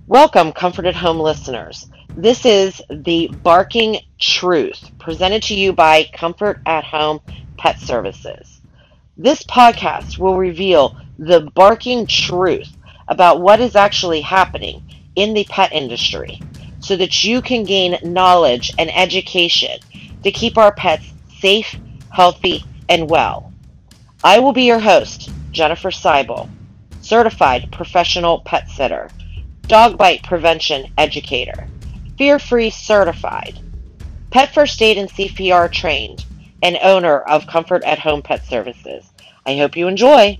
Welcome, Comfort at Home listeners. This is the Barking Truth presented to you by Comfort at Home Pet Services. This podcast will reveal the barking truth about what is actually happening in the pet industry so that you can gain knowledge and education to keep our pets safe, healthy, and well. I will be your host, Jennifer Seibel, certified professional pet sitter, dog bite prevention educator, fear free certified, pet first aid and CPR trained, and owner of Comfort at Home Pet Services. I hope you enjoy.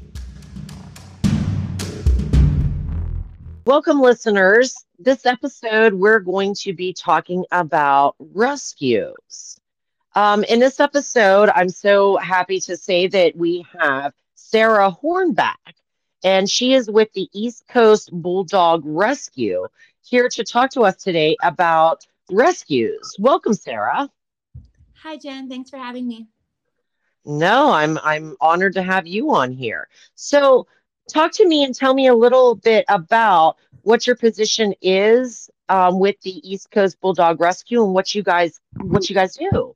Welcome, listeners. This episode, we're going to be talking about rescues. In this episode, I'm so happy to say that we have Sarah Hornback, and she is with the East Coast Bulldog Rescue here to talk to us today about rescues. Welcome, Sarah. Hi, Jen. Thanks for having me. No, I'm honored to have you on here. So, talk to me and tell me a little bit about what your position is with the East Coast Bulldog Rescue and what you guys do.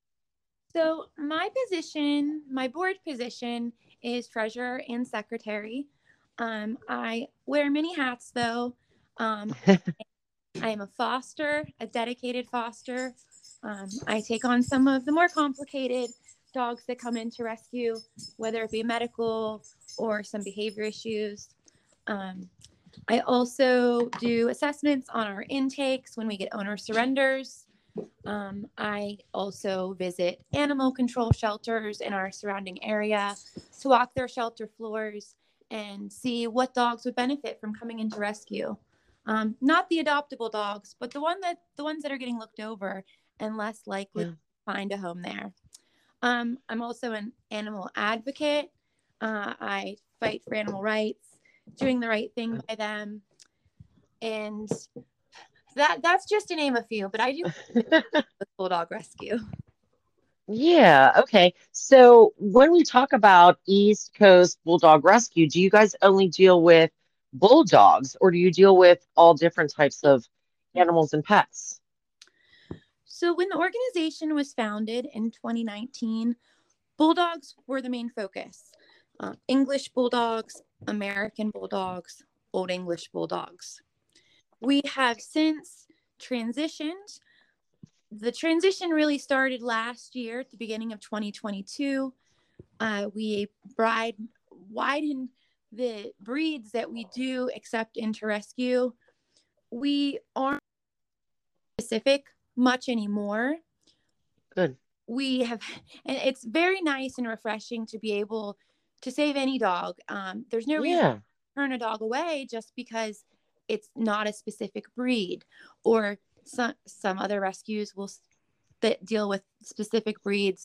My board position is treasurer and secretary. I wear many hats, though. Um, I am a foster, a dedicated foster. I take on some of the more complicated dogs that come into rescue, whether it be medical or some behavior issues. Um, I also do assessments on our intakes when we get owner surrenders. I also visit animal control shelters in our surrounding area to walk their shelter floors and see what dogs would benefit from coming into rescue. Not the adoptable dogs, but the ones that are getting looked over and less likely to Yeah. find a home there. I'm also an animal advocate. I fight for animal rights, doing the right thing by them, and that's just to name a few. But I do with Bulldog Rescue. Yeah, okay. So when we talk about East Coast Bulldog Rescue, do you guys only deal with bulldogs or do you deal with all different types of animals and pets? So when the organization was founded in 2019, Bulldogs were the main focus. English Bulldogs, American Bulldogs, Old English Bulldogs. We have since transitioned. The transition really started last year at the beginning of 2022. We widened the breeds that we do accept into rescue. We aren't specific much anymore. Good. We have, and it's very nice and refreshing to be able to save any dog. There's no reason Yeah. to turn a dog away just because it's not a specific breed, or some other rescues will that deal with specific breeds.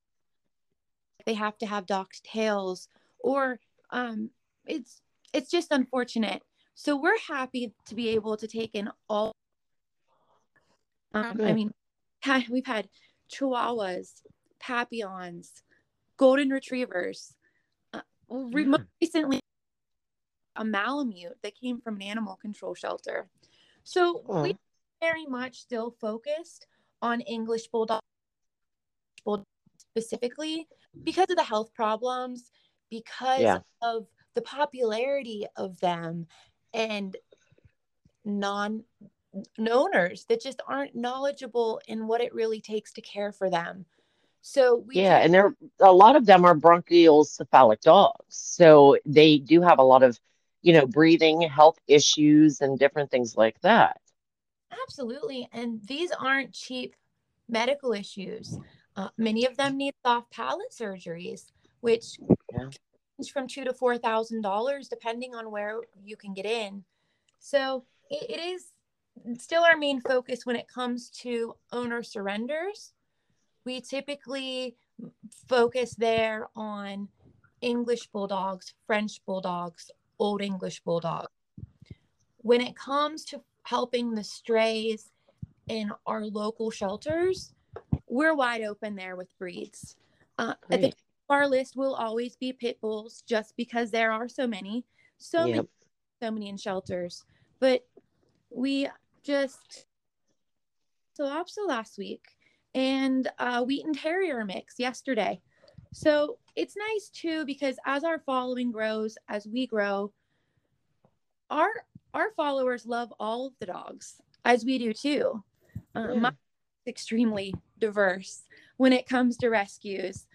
They have to have docked tails, or it's just unfortunate. So we're happy to be able to take in all. I Good. mean, we've had Chihuahuas, Papillons, Golden Retrievers. Most Yeah. recently, a Malamute that came from an animal control shelter. So we Oh, very much still focused on English Bulldog specifically because of the health problems, because yeah. of the popularity of them, and non owners that just aren't knowledgeable in what it really takes to care for them. So we Yeah, do. and there a lot of them are bronchial cephalic dogs. So they do have a lot of, breathing health issues and different things like that. Absolutely. And these aren't cheap medical issues. Many of them need soft palate surgeries, which Yeah. range from $2,000 to $4,000, depending on where you can get in. So it is still our main focus when it comes to owner surrenders. We typically focus there on English bulldogs, French bulldogs, Old English bulldogs. When it comes to helping the strays in our local shelters, we're wide open there with breeds. At the top Great. of our list will always be pit bulls, just because there are so many, so many, Yep. so many in shelters. But we just Lobster last week and Wheaten Terrier mix yesterday. So it's nice too because as our following grows, as we grow, our our followers love all of the dogs as we do too. Mine is extremely diverse when it comes to rescues.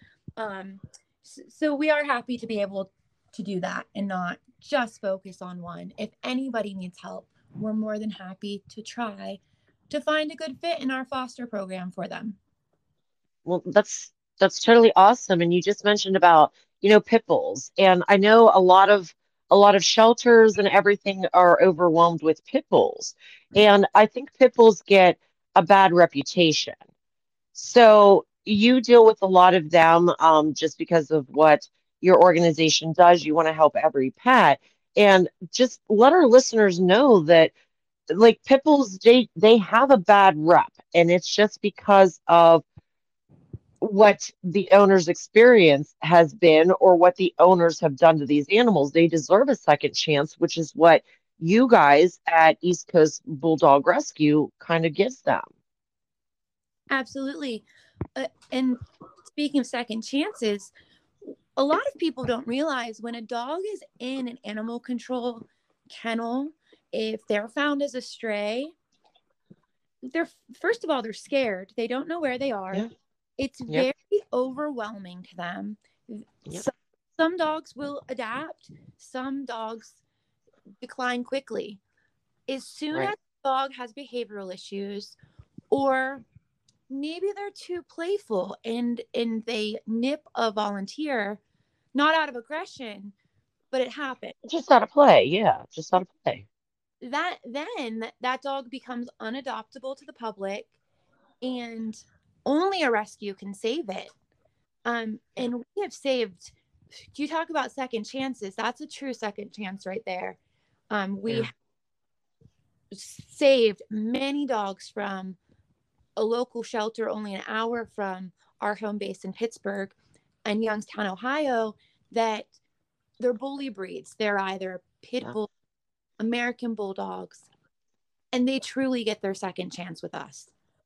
So we are happy to be able to do that and not just focus on one. If anybody needs help, we're more than happy to try to find a good fit in our foster program for them. Well, that's totally awesome. And you just mentioned about, pit bulls. And I know a lot of shelters and everything are overwhelmed with pit bulls. And I think pit bulls get a bad reputation. So you deal with a lot of them just because of what your organization does. You want to help every pet. And just let our listeners know that like pit bulls, they have a bad rep, and it's just because of what the owner's experience has been or what the owners have done to these animals. They deserve a second chance, which is what you guys at East Coast Bulldog Rescue kind of gives them. Absolutely. And speaking of second chances, a lot of people don't realize when a dog is in an animal control kennel, if they're found as a stray, they're first of all, they're scared. They don't know where they are. Yeah. It's Yep. very overwhelming to them. Yep. Some dogs will adapt, some dogs decline quickly. As soon as Right. the dog has behavioral issues, or maybe they're too playful and they nip a volunteer, not out of aggression, but it happens. Just out of play. Yeah. Just out of play. That dog becomes unadoptable to the public, and only a rescue can save it. Yeah. And we have saved. You talk about second chances. That's a true second chance right there. We Yeah. saved many dogs from a local shelter only an hour from our home base in Pittsburgh and Youngstown, Ohio, that they're bully breeds. They're either pit Yeah. bull, American bulldogs, and they truly get their second chance with us.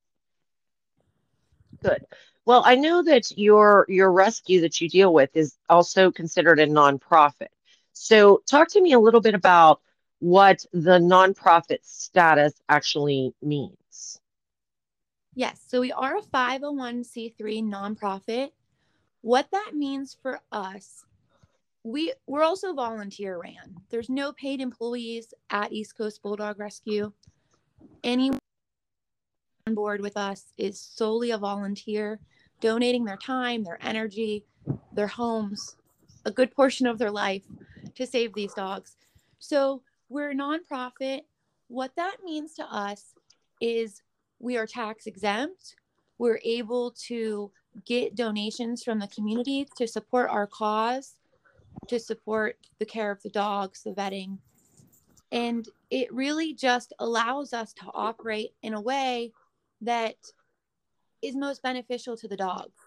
Good. Well, I know that your rescue that you deal with is also considered a nonprofit. So talk to me a little bit about what the nonprofit status actually means. Yes, so we are a 501c3 nonprofit. What that means for us, we're also volunteer ran. There's no paid employees at East Coast Bulldog Rescue. Anyone on board with us is solely a volunteer, donating their time, their energy, their homes, a good portion of their life to save these dogs. So we're a nonprofit. What that means to us is we are tax exempt. We're able to get donations from the community to support our cause, to support the care of the dogs, the vetting. And it really just allows us to operate in a way that is most beneficial to the dogs.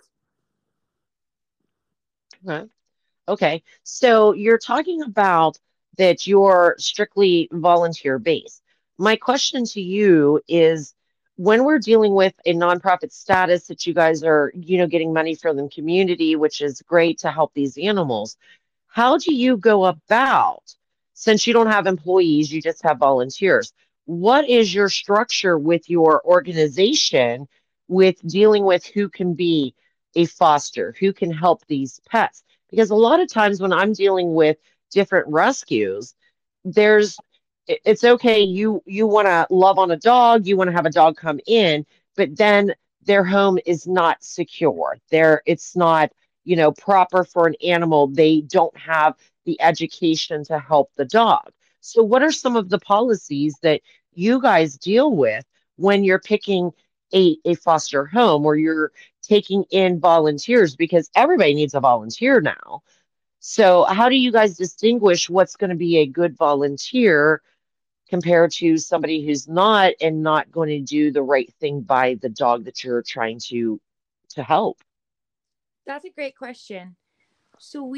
Okay. Okay. So you're talking about that you're strictly volunteer based. My question to you is when we're dealing with a nonprofit status that you guys are, getting money from the community, which is great to help these animals, how do you go about, since you don't have employees, you just have volunteers, what is your structure with your organization with dealing with who can be a foster, who can help these pets? Because a lot of times when I'm dealing with different rescues, there's it's okay, you want to love on a dog, you want to have a dog come in, but then their home is not secure. It's not, proper for an animal. They don't have the education to help the dog. So what are some of the policies that you guys deal with when you're picking a foster home or you're taking in volunteers, because everybody needs a volunteer now. So, how do you guys distinguish what's going to be a good volunteer compared to somebody who's not and not going to do the right thing by the dog that you're trying to help? That's a great question. So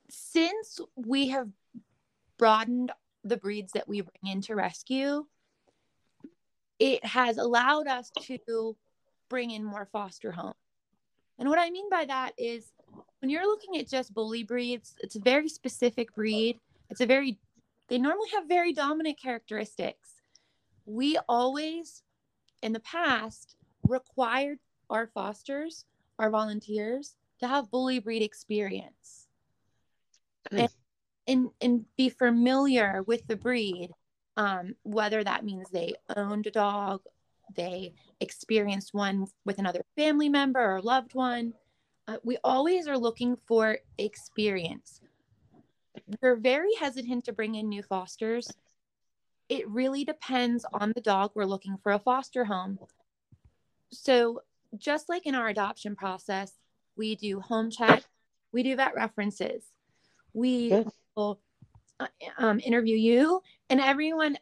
since we have broadened the breeds that we bring into rescue, it has allowed us to bring in more foster homes. And what I mean by that is when you're looking at just bully breeds, it's a very specific breed. They normally have very dominant characteristics. We always, in the past, required our fosters, our volunteers, to have bully breed experience and be familiar with the breed, whether that means they owned a dog, they experienced one with another family member or loved one. We always are looking for experience. We're very hesitant to bring in new fosters. It really depends on the dog we're looking for a foster home. So just like in our adoption process, we do home check, we do vet references, we will interview you and everyone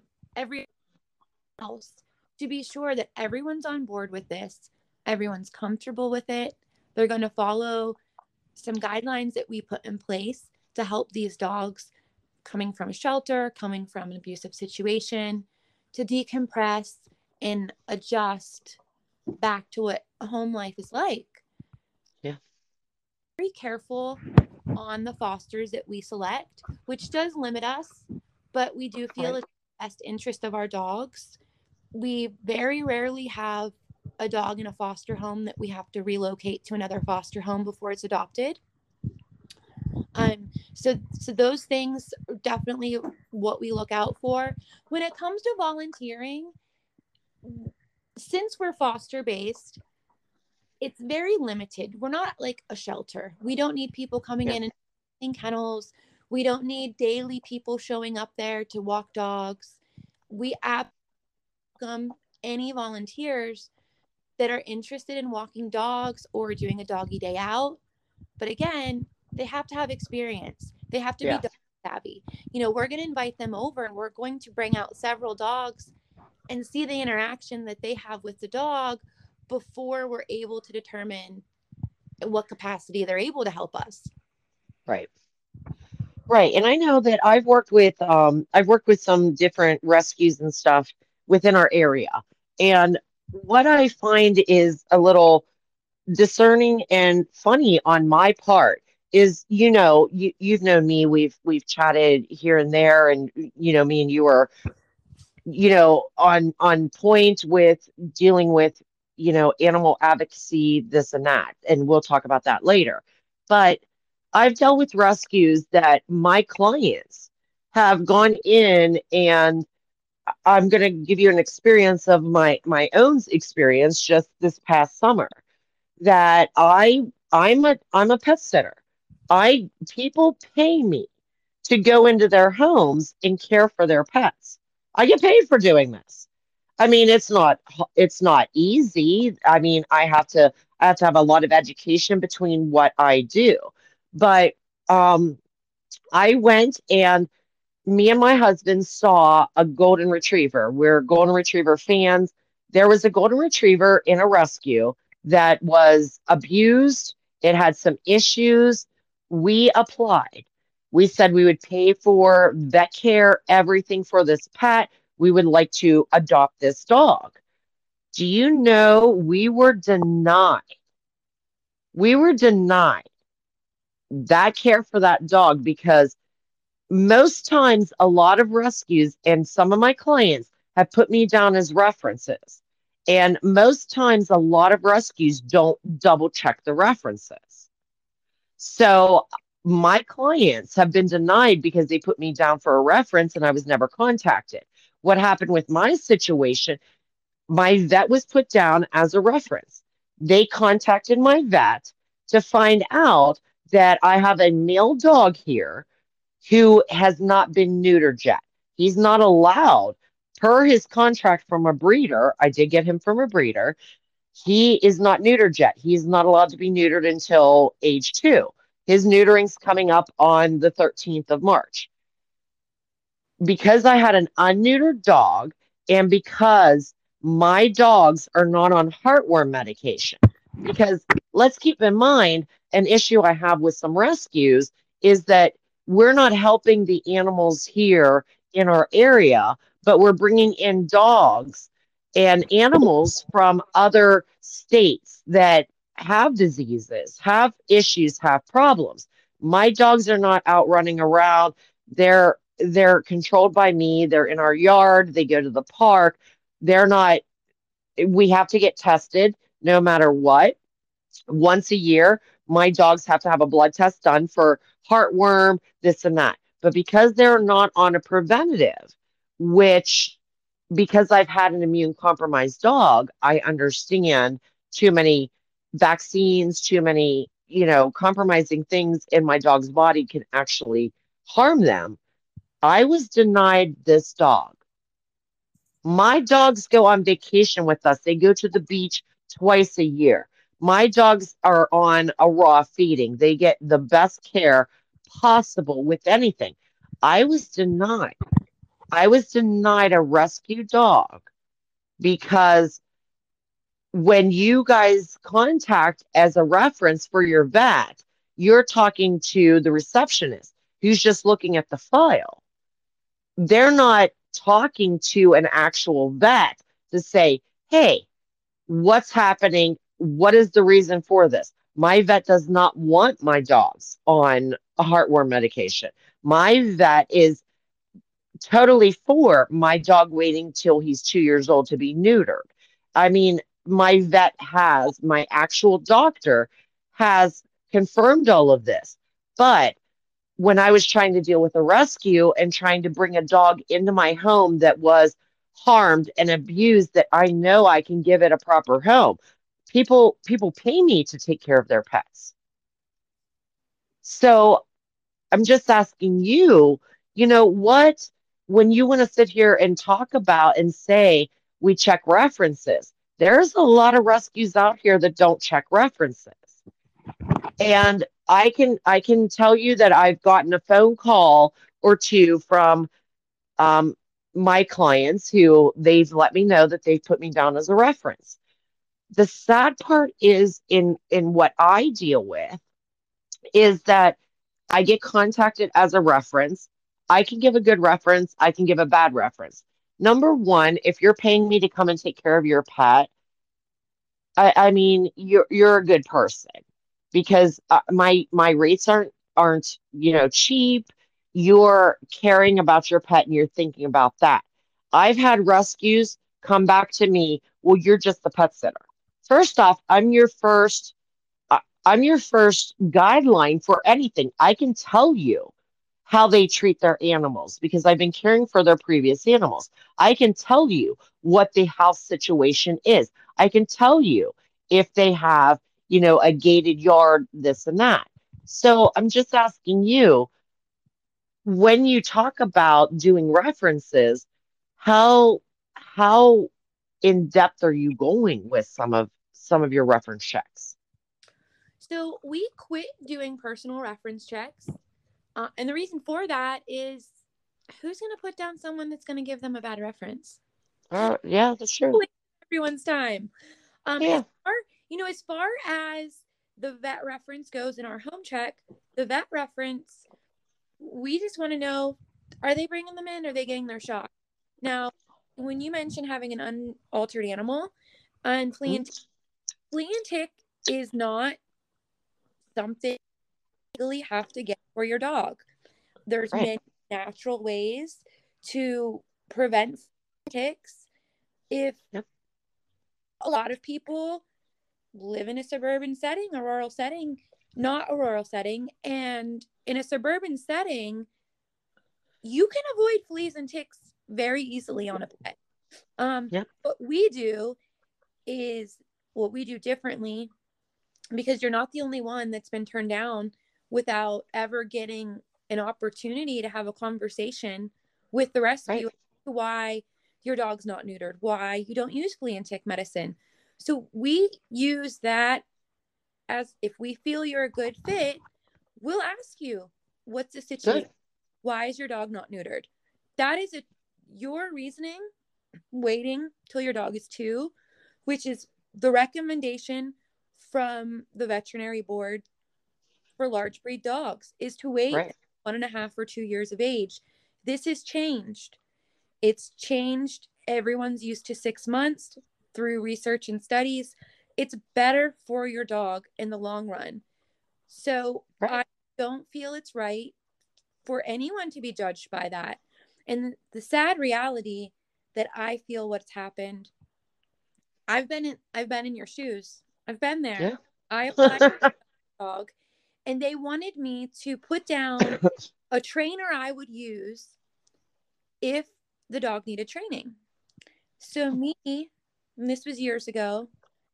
else to be sure that everyone's on board with this, everyone's comfortable with it. They're going to follow some guidelines that we put in place to help these dogs coming from a shelter, coming from an abusive situation, to decompress and adjust back to what a home life is like. Yeah. Very careful on the fosters that we select, which does limit us, but we do feel it's the best interest of our dogs. We very rarely have a dog in a foster home that we have to relocate to another foster home before it's adopted. So those things are definitely what we look out for. When it comes to volunteering, since we're foster based, it's very limited. We're not like a shelter. We don't need people coming in and in kennels. We don't need daily people showing up there to walk dogs. We welcome any volunteers that are interested in walking dogs or doing a doggy day out. But again, they have to have experience. They have to be dog savvy. We're going to invite them over and we're going to bring out several dogs and see the interaction that they have with the dog before we're able to determine what capacity they're able to help us. Right. Right. And I know that I've worked with some different rescues and stuff within our area. And what I find is a little discerning and funny on my part is, you've known me, we've chatted here and there, and me and you are, on point with dealing with, animal advocacy, this and that, and we'll talk about that later. But I've dealt with rescues that my clients have gone in, and I'm going to give you an experience of my own experience just this past summer, that I'm a pet sitter. People pay me to go into their homes and care for their pets. I get paid for doing this. I mean, it's not easy. I mean, I have to have a lot of education between what I do. But um I went, and me and my husband saw a golden retriever. We're golden retriever fans. There was a golden retriever in a rescue that was abused. It had some issues. We applied. We said we would pay for vet care, everything for this pet. We would like to adopt this dog. Do you know we were denied? We were denied that care for that dog because most times a lot of rescues and some of my clients have put me down as references, and most times a lot of rescues don't double check the references. So my clients have been denied because they put me down for a reference and I was never contacted. What happened with my situation, my vet was put down as a reference. They contacted my vet to find out that I have a male dog here who has not been neutered yet. He's not allowed, per his contract from a breeder. I did get him from a breeder. He is not neutered yet. He's not allowed to be neutered until age 2. His neutering's coming up on the 13th of March. Because I had an unneutered dog, and because my dogs are not on heartworm medication, because let's keep in mind, an issue I have with some rescues is that we're not helping the animals here in our area, but we're bringing in dogs and animals from other states that have diseases, have issues, have problems. My dogs are not out running around. They're controlled by me. They're in our yard. They go to the park. They're not, we have to get tested no matter what. Once a year, my dogs have to have a blood test done for heartworm, this and that. But because they're not on a preventative, which because I've had an immune compromised dog, I understand too many vaccines, too many, compromising things in my dog's body can actually harm them. I was denied this dog. My dogs go on vacation with us. They go to the beach twice a year. My dogs are on a raw feeding. They get the best care possible with anything. I was denied. I was denied a rescue dog because when you guys contact as a reference for your vet, you're talking to the receptionist who's just looking at the file. They're not talking to an actual vet to say, hey, what's happening? What is the reason for this? My vet does not want my dogs on a heartworm medication. My vet is totally for my dog waiting till he's 2 years old to be neutered. I mean, my vet has, my actual doctor has confirmed all of this. But when I was trying to deal with a rescue and trying to bring a dog into my home that was harmed and abused, that I know I can give it a proper home. People pay me to take care of their pets. So I'm just asking you, what, when you want to sit here and talk about and say we check references, there's a lot of rescues out here that don't check references. And I can tell you that I've gotten a phone call or two from um, my clients who they've let me know that they've put me down as a reference. The sad part is in what I deal with is that I get contacted as a reference. I can give a good reference. I can give a bad reference. Number one, if you're paying me to come and take care of your pet, I mean, you're a good person because my rates aren't cheap. You're caring about your pet and you're thinking about that. I've had rescues come back to me. Well, you're just the pet sitter. First off, I'm your first guideline for anything. I can tell you how they treat their animals because I've been caring for their previous animals. I can tell you what the house situation is. I can tell you if they have, a gated yard, this and that. So I'm just asking you, when you talk about doing references, how in depth are you going with some of your reference checks? So we quit doing personal reference checks. And the reason for that is who's going to put down someone that's going to give them a bad reference? Yeah, that's true. Everyone's time. Yeah, As far as the vet reference goes in our home check, the vet reference, we just want to know, are they bringing them in? Or are they getting their shot? Now, when you mention having an unaltered animal, and flea and tick is not something you legally have to get for your dog. There's right. many natural ways to prevent ticks. If Yep. a lot of people live in a suburban setting, a rural setting, not a rural setting, and in a suburban setting, you can avoid fleas and ticks very easily on a pet. Yep. What we do is what we do differently, because you're not the only one that's been turned down without ever getting an opportunity to have a conversation with the Right. rescue why your dog's not neutered, why you don't use flea and tick medicine. So we use that as, if we feel you're a good fit, we'll ask you, what's the situation? Good. Why is your dog not neutered? That is your reasoning waiting till your dog is 2, which is the recommendation from the veterinary board for large breed dogs, is to wait Right. 1.5 or 2 years of age. This has changed. It's changed everyone's used to 6 months through research and studies. It's better for your dog in the long run. So Right. I don't feel it's right for anyone to be judged by that. And the sad reality that I feel what's happened, I've been in your shoes. I've been there. Yeah. I applied for a dog and they wanted me to put down a trainer I would use if the dog needed training. So me, and this was years ago,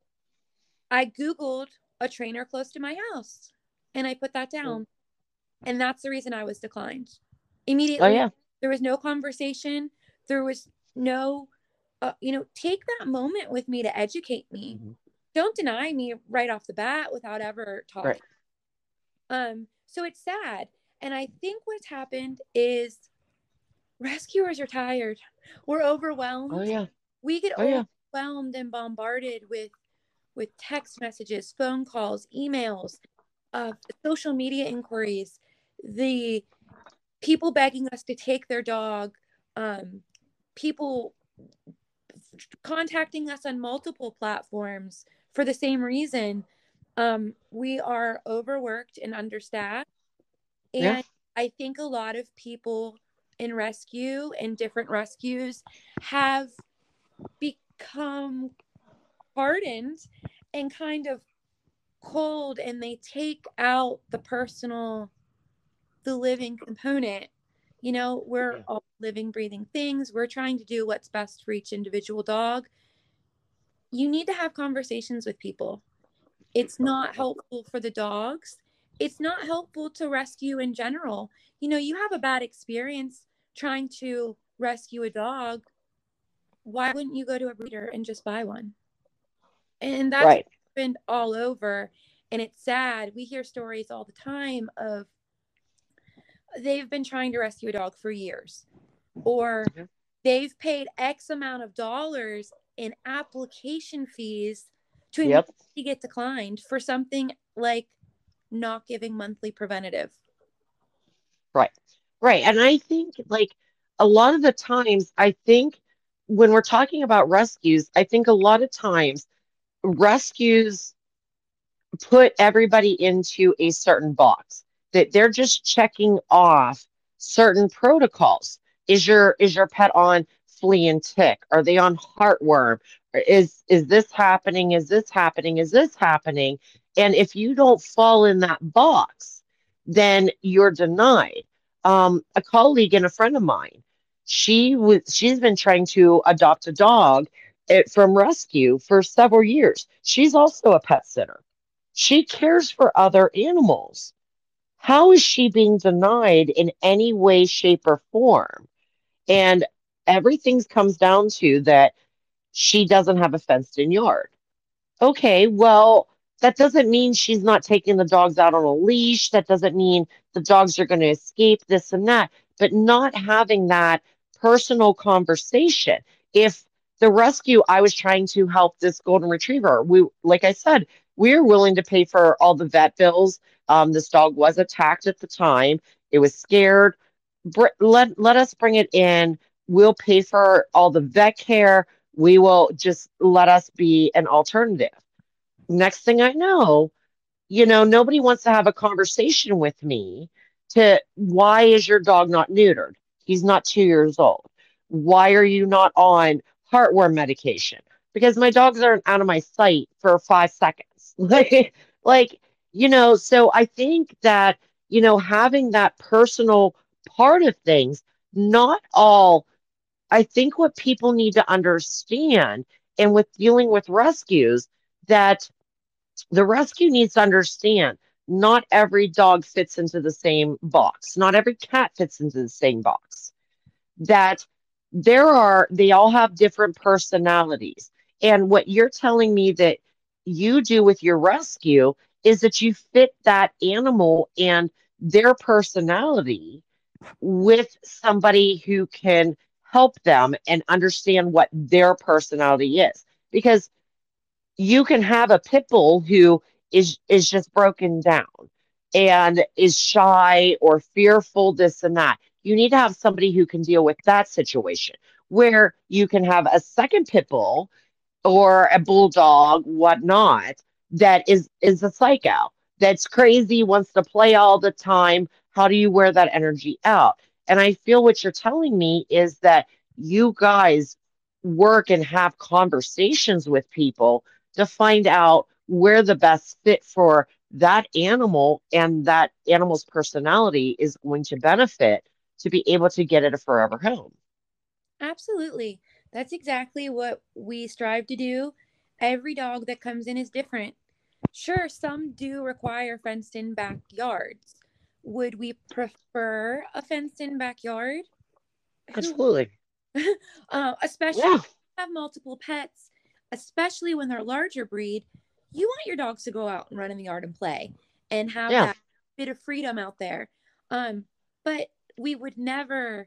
I Googled a trainer close to my house and I put that down. And that's the reason I was declined. Oh Immediately, yeah. there was no conversation. There was no, take that moment with me to educate me. Mhm. Don't deny me right off the bat without ever Right. talking. So it's sad. And I think what's happened is rescuers are tired. We're Oh overwhelmed. yeah. We get Oh yeah. overwhelmed and bombarded with text messages, phone calls, emails, social media inquiries, the people begging us to take their dog, people contacting us on multiple platforms for the same reason. We are overworked and understaffed. Yeah. And I think a lot of people in rescue and different rescues have become hardened and kind of cold, and they take out the personal, the living component. We're Yeah. all living, breathing things. We're trying to do what's best for each individual dog. You need to have conversations with people. It's not helpful for the dogs. It's not helpful to rescue in general. You have a bad experience trying to rescue a dog. Why wouldn't you go to a breeder and just buy one? And that's Right. happened all over. And it's sad. We hear stories all the time of they've been trying to rescue a dog for years, or Yeah. they've paid X amount of dollars in application fees to Yep. immediately get declined for something like not giving monthly preventative. Right. Right. And I think like a lot of the times, I think when we're talking about rescues, I think a lot of times rescues put everybody into a certain box that they're just checking off certain protocols. Is your pet on flea and tick? Are they on heartworm? Is this happening? Is this happening? Is this happening? And if you don't fall in that box, then you're denied. A colleague and a friend of mine, she's been trying to adopt a dog from rescue for several years. She's also a pet sitter. She cares for other animals. How is she being denied in any way, shape, or form? And everything comes down to that she doesn't have a fenced in yard. Okay, well, that doesn't mean she's not taking the dogs out on a leash. That doesn't mean the dogs are going to escape this and that, but not having that personal conversation. If the rescue, I was trying to help this golden retriever, like I said, we're willing to pay for all the vet bills. This dog was attacked at the time. It was scared. Let us bring it in. We'll pay for all the vet care. We will just let us be an alternative. Next thing I know, nobody wants to have a conversation with me to why is your dog not neutered? He's not 2 years old. Why are you not on heartworm medication? Because my dogs aren't out of my sight for 5 seconds. So I think that, having that personal part of things, not all, I think what people need to understand, and with dealing with rescues, that the rescue needs to understand not every dog fits into the same box. Not every cat fits into the same box. That they all have different personalities. And what you're telling me that you do with your rescue is that you fit that animal and their personality with somebody who can help them and understand what their personality is. Because you can have a pit bull who is just broken down and is shy or fearful, this and that. You need to have somebody who can deal with that situation. where you can have a second pit bull or a bulldog, whatnot, that is a psycho, that's crazy, wants to play all the time. How do you wear that energy out? And I feel what you're telling me is that you guys work and have conversations with people to find out where the best fit for that animal and that animal's personality is going to benefit to be able to get it a forever home. Absolutely. That's exactly what we strive to do. Every dog that comes in is different. Sure, some do require fenced in backyards. Would we prefer a fenced in backyard? Who, Absolutely. especially Yeah. have multiple pets, especially when they're larger breed, you want your dogs to go out and run in the yard and play and have Yeah. that bit of freedom out there. Um, but we would never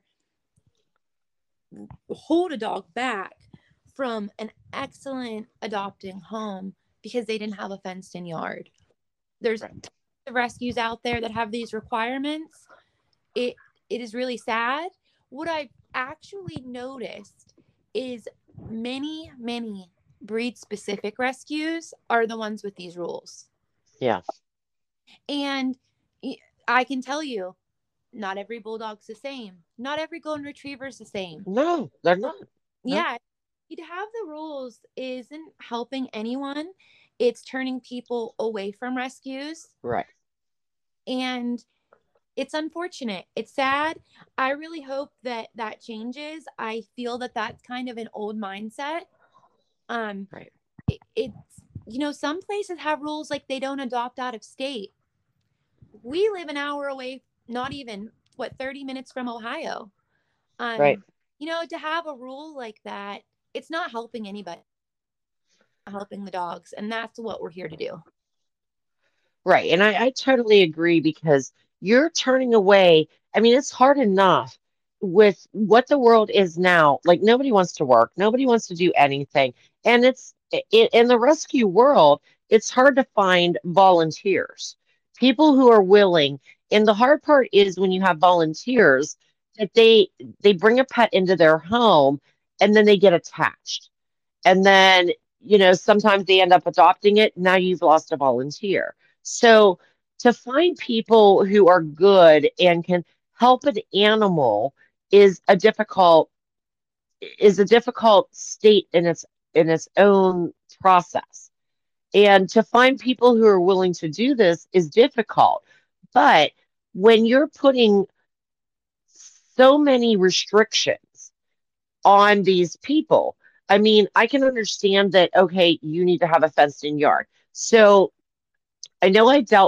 hold a dog back from an excellent adopting home because they didn't have a fenced in yard. There's Right. rescues out there that have these requirements. It it is really sad. What I've actually noticed is many breed specific rescues are the ones with these rules. Yeah. And I can tell you, not every bulldog's the same. Not every golden retriever is the same. No, they're not. No. Yeah, to have the rules isn't helping anyone. It's turning people away from rescues. Right. And it's unfortunate. It's sad. I really hope that that changes. I feel that that's kind of an old mindset. Um, Right. it's, some places have rules like they don't adopt out of state. We live an hour away, not even, 30 minutes from Ohio. Right. To have a rule like that, it's not helping anybody, helping the dogs. And that's what we're here to do. Right. And I totally agree because you're turning away. I mean, it's hard enough with what the world is now. Like, nobody wants to work, nobody wants to do anything. And in the rescue world, it's hard to find volunteers, people who are willing. And the hard part is when you have volunteers that they bring a pet into their home and then they get attached. And then, sometimes they end up adopting it. Now you've lost a volunteer. So to find people who are good and can help an animal is a difficult state in its own process. And to find people who are willing to do this is difficult. But when you're putting so many restrictions on these people, I mean, I can understand that, okay, you need to have a fenced in yard. So I know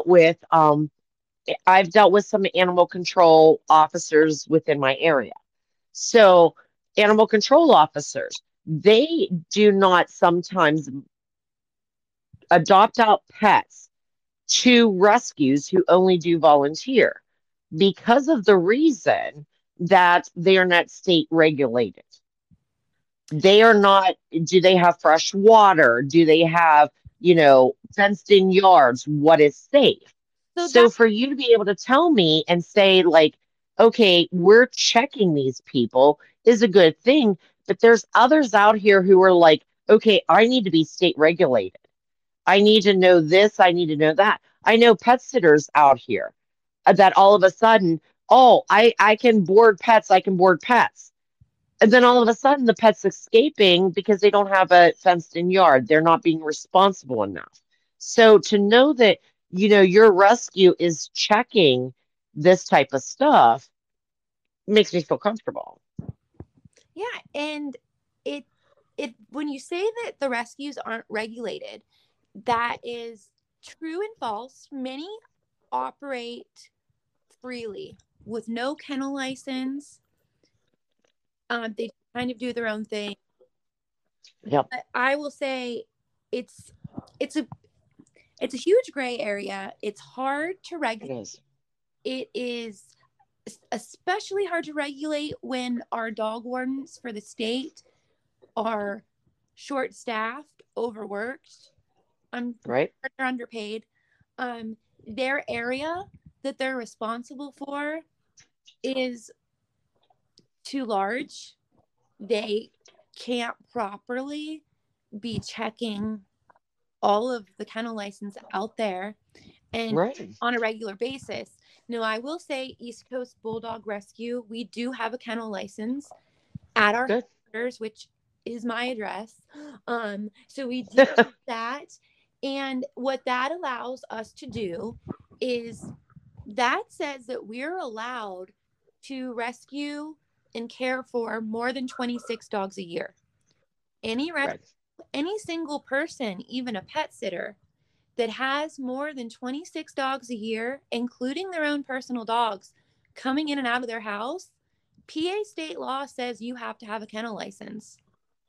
I've dealt with some animal control officers within my area. So animal control officers, they do not sometimes adopt out pets to rescues who only do volunteer because of the reason that they are not state regulated. They are not, do they have fresh water? Do they have, fenced in yards? What is safe? So So that for you to be able to tell me and say, like, okay, we're checking these people is a good thing. But there's others out here who are like, okay, I need to be state regulated. I need to know this. I need to know that. I know pet sitters out here that all of a sudden, oh, I can board pets. I can board pets. And then all of a sudden, the pet's escaping because they don't have a fenced in yard. They're not being responsible enough. So to know that, your rescue is checking this type of stuff makes me feel comfortable. yeah, and it it when you say that the rescues aren't regulated, that is true and false. Many operate freely with no kennel license. They kind of do their own thing. Yep, But I will say it's it's a it's a huge gray area. It's hard to it regulate. is. It is especially hard to regulate when our dog wardens for the state are short staffed, overworked, Right? they're underpaid. Their area that they're responsible for is too large. they can't properly be checking all of the kennel license out there and Right. on a regular basis. Now, I will say East Coast Bulldog Rescue, we do have a kennel license at our Good. headquarters, which is my address. So we do that. And what that allows us to do is that says that we're allowed to rescue and care for more than 26 dogs a year. Any Right. any single person, even a pet sitter, that has more than 26 dogs a year, including their own personal dogs, coming in and out of their house, PA state law says you have to have a kennel license.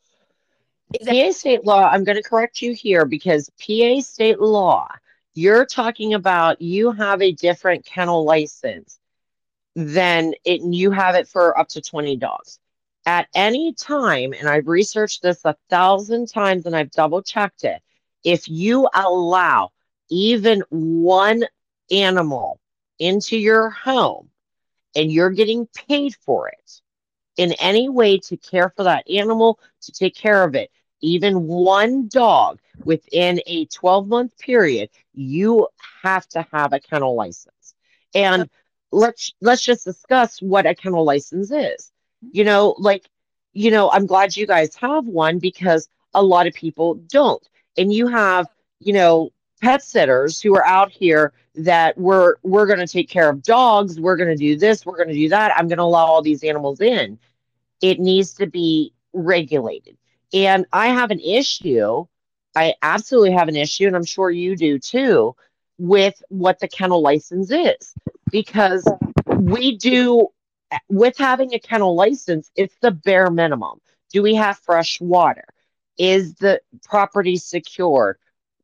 Is that PA state law, I'm going to correct you here because PA state law, you're talking about you have a different kennel license than it, you have it for up to 20 dogs. At any time, and I've researched this 1,000 times and I've double checked it, if you allow even one animal into your home and you're getting paid for it, in any way to care for that animal, to take care of it, even one dog within a 12-month period, you have to have a kennel license. And let's just discuss what a kennel license is. You know, like, I'm glad you guys have one because a lot of people don't. And you have, you know, pet sitters who are out here that we're going to take care of dogs, we're going to do this, we're going to do that. I'm going to allow all these animals in. It needs to be regulated. And I have an issue. I absolutely have an issue, and I'm sure you do too, with what the kennel license is. Because we do, with having a kennel license, it's the bare minimum. Do we have fresh water? Is the property secured?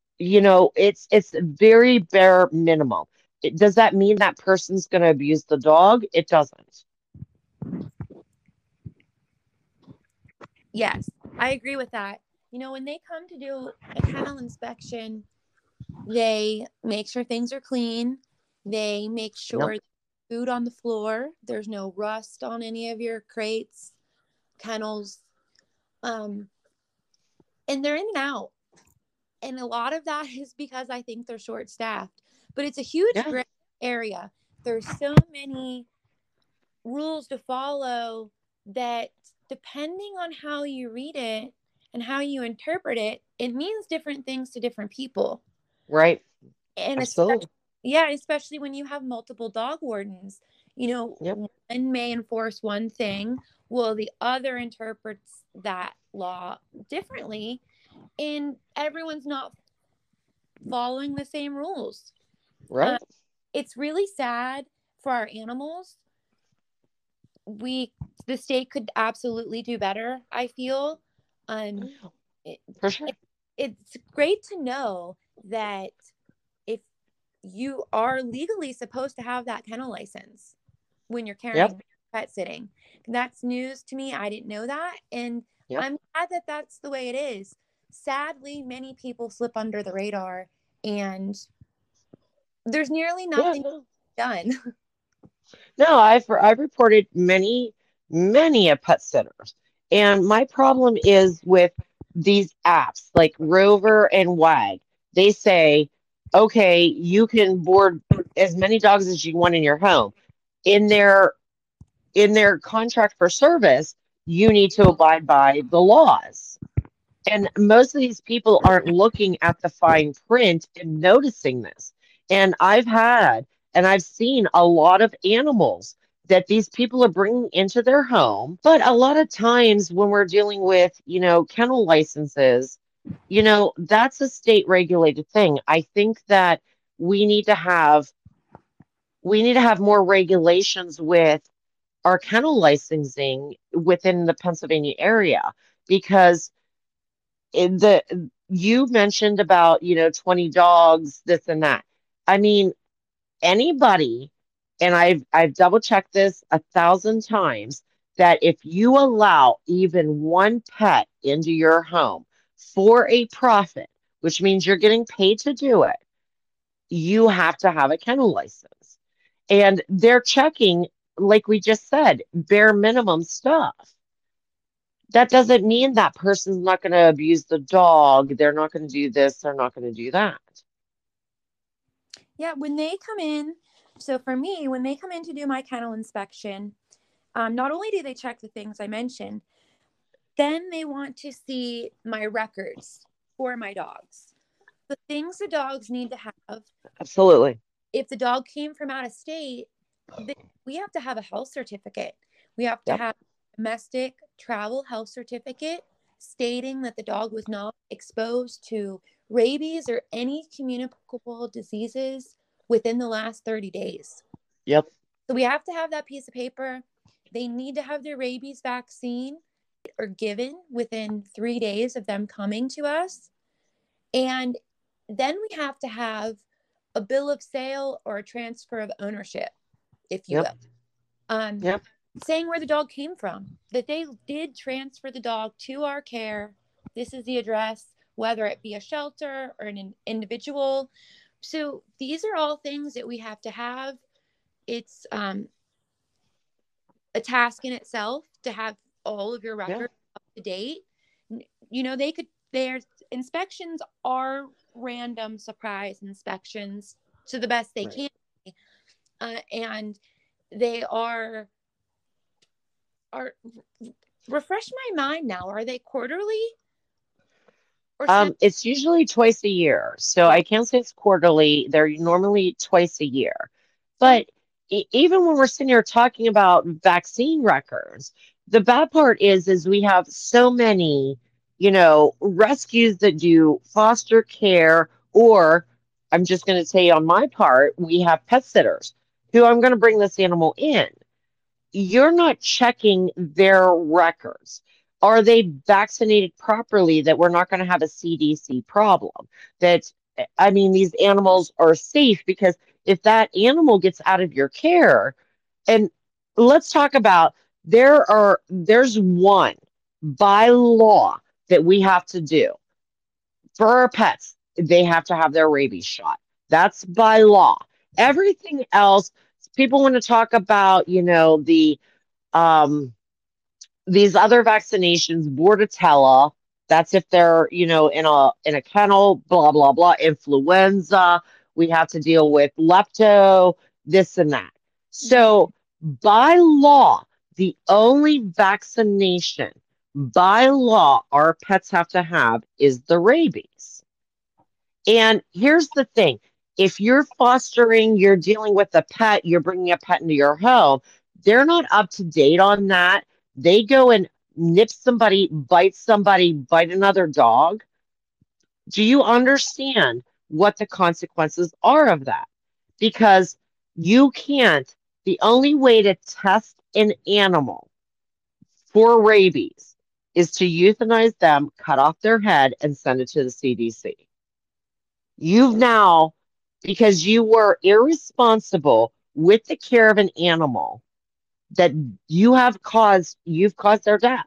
It's very bare minimum. Does that mean that person's going to abuse the dog? It doesn't. Yes, I agree with that. When they come to do a kennel inspection, they make sure things are clean. They make Yep. sure food on the floor, there's no rust on any of your crates, kennels. Um, and they're in and out. And a lot of that is because I think they're short staffed. But it's a huge Yeah. gray area. There's so many rules to follow that depending on how you read it and how you interpret it, it means different things to different people. Right. And especially, Absolutely. yeah, especially when you have multiple dog wardens, Yep. one may enforce one thing, while the other interprets that law differently, and everyone's not following the same rules. Uh, Right. it's really sad for our animals. The state could absolutely do better, I feel. Um, it, For sure. it's great to know that if you are legally supposed to have that kennel license when you're Yep. carrying pet sitting. That's news to me. I didn't know that. And Yep. I'm glad that that's the way it is. Sadly, many people slip under the radar and there's nearly Yeah. nothing No. done. No. I've reported many a pet sitters, and my problem is with these apps like Rover and Wag. They say, okay, you can board as many dogs as you want in your home. In their contract for service, you need to abide by the laws. And most of these people aren't looking at the fine print and noticing this. And I've seen a lot of animals that these people are bringing into their home. But a lot of times when we're dealing with, kennel licenses, that's a state regulated thing. I think that we need to have we need to have more regulations with our kennel licensing within the Pennsylvania area because in the you mentioned about 20 dogs, this and that. I mean, anybody, and I've double checked this 1,000 times, that if you allow even one pet into your home for a profit, which means you're getting paid to do it, you have to have a kennel license. And they're checking, like we just said, bare minimum stuff. That doesn't mean that person's not going to abuse the dog. They're not going to do this. They're not going to do that. Yeah, when they come in, so for me, when they come in to do my kennel inspection, not only do they check the things I mentioned, then they want to see my records for my dogs. The things the dogs need to have. Absolutely. If the dog came from out of state, we have to have a health certificate. We have to Yep. have a domestic travel health certificate stating that the dog was not exposed to rabies or any communicable diseases within the last 30 days. Yep. So we have to have that piece of paper. They need to have their rabies vaccine or given within 3 days of them coming to us. And then we have to have a bill of sale or a transfer of ownership, if you Yep. will. Yep. Saying where the dog came from, that they did transfer the dog to our care. This is the address, whether it be a shelter or an individual. So these are all things that we have to have. It's a task in itself to have all of your Yeah. records up to date. Their inspections are random surprise inspections to the best they Right. can. And they are refresh my mind now. Are they quarterly or It's usually twice a year. So okay? I can't say it's quarterly. They're normally twice a year. So But even when we're sitting here talking about vaccine records, the bad part is we have so many, rescues that do foster care, or I'm just going to say on my part, we have pet sitters who I'm going to bring this animal in. You're not checking their records. Are they vaccinated properly that we're not going to have a CDC problem? That, I mean, these animals are safe because if that animal gets out of your care, and let's talk about there's one by law that we have to do for our pets. They have to have their rabies shot. That's by law. Everything else, people want to talk about, um, these other vaccinations, Bordetella, that's if they're, in a kennel, blah, blah, blah, influenza. We have to deal with lepto, this and that. So by law, the only vaccination by law our pets have to have is the rabies. And here's the thing. If you're fostering, you're dealing with a pet, you're bringing a pet into your home, they're not up to date on that. They go and nip somebody, bite another dog. Do you understand what the consequences are of that? Because you can't, the only way to test an animal for rabies is to euthanize them, cut off their head, and send it to the CDC. You've now, because you were irresponsible with the care of an animal, that you've caused their death.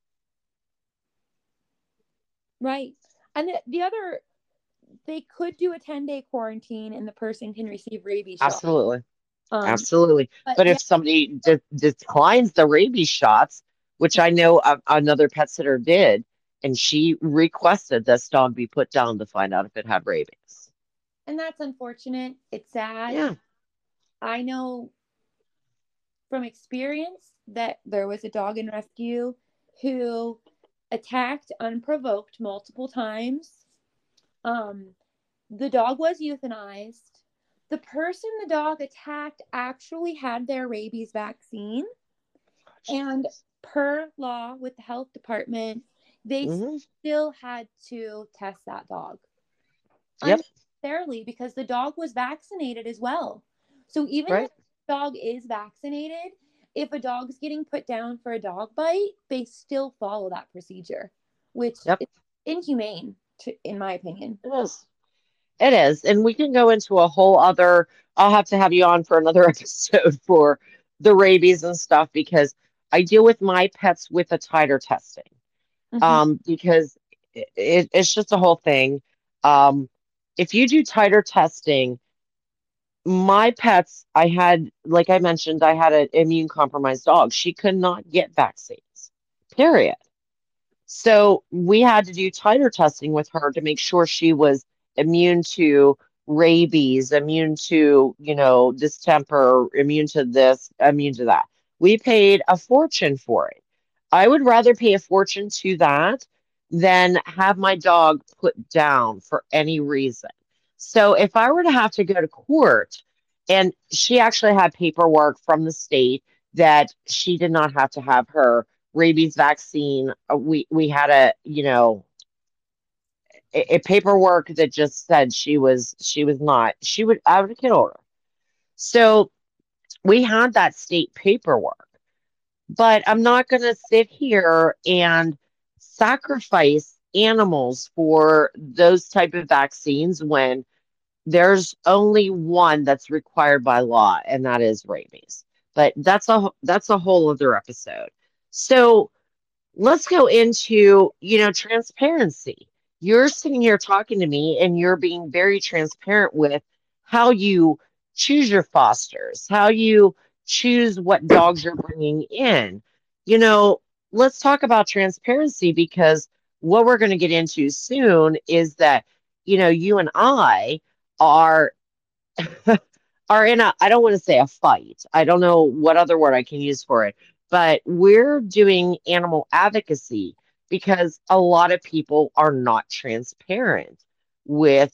right. And the other, they could do a 10-day quarantine and the person can receive rabies shot. Absolutely. Um, Absolutely. but But if somebody declines the rabies shots, which I know another pet sitter did, and she requested this dog be put down to find out if it had rabies. and that's unfortunate. It's sad. Yeah. I know from experience that there was a dog in rescue who attacked unprovoked multiple times. Um, the dog was euthanized. The person the dog attacked actually had their rabies vaccine. And per law with the health department, they Hmm. still had to test that dog Yep. unnecessarily because the dog was vaccinated as well. So even if Right. the dog is vaccinated, if a dog's getting put down for a dog bite, they still follow that procedure, which Yep. is inhumane, in my opinion. It is. It is. And we can go into a whole other, I'll have to have you on for another episode for the rabies and stuff because I deal with my pets with a titer testing. Mm-hmm. Because it's just a whole thing. Um, if you do titer testing, my pets, like I mentioned, I had an immune compromised dog. She could not get vaccines, period. So we had to do titer testing with her to make sure she was immune to rabies, immune to, distemper, immune to this, immune to that. We paid a fortune for it. I would rather pay a fortune to that than have my dog put down for any reason. So if I were to have to go to court, and she actually had paperwork from the state that she did not have to have her rabies vaccine. We had a paperwork that just said she was not. I would have killed her. So we had that state paperwork. But I'm not going to sit here and sacrifice animals for those type of vaccines when there's only one that's required by law, and that is rabies. But that's a whole other episode. So let's go into, transparency. You're sitting here talking to me and you're being very transparent with how you choose your fosters, how you choose what dogs you're bringing in. You know, let's talk about transparency because what we're going to get into soon is that, you and I are are in a, I don't want to say a fight. I don't know what other word I can use for it, but we're doing animal advocacy because a lot of people are not transparent with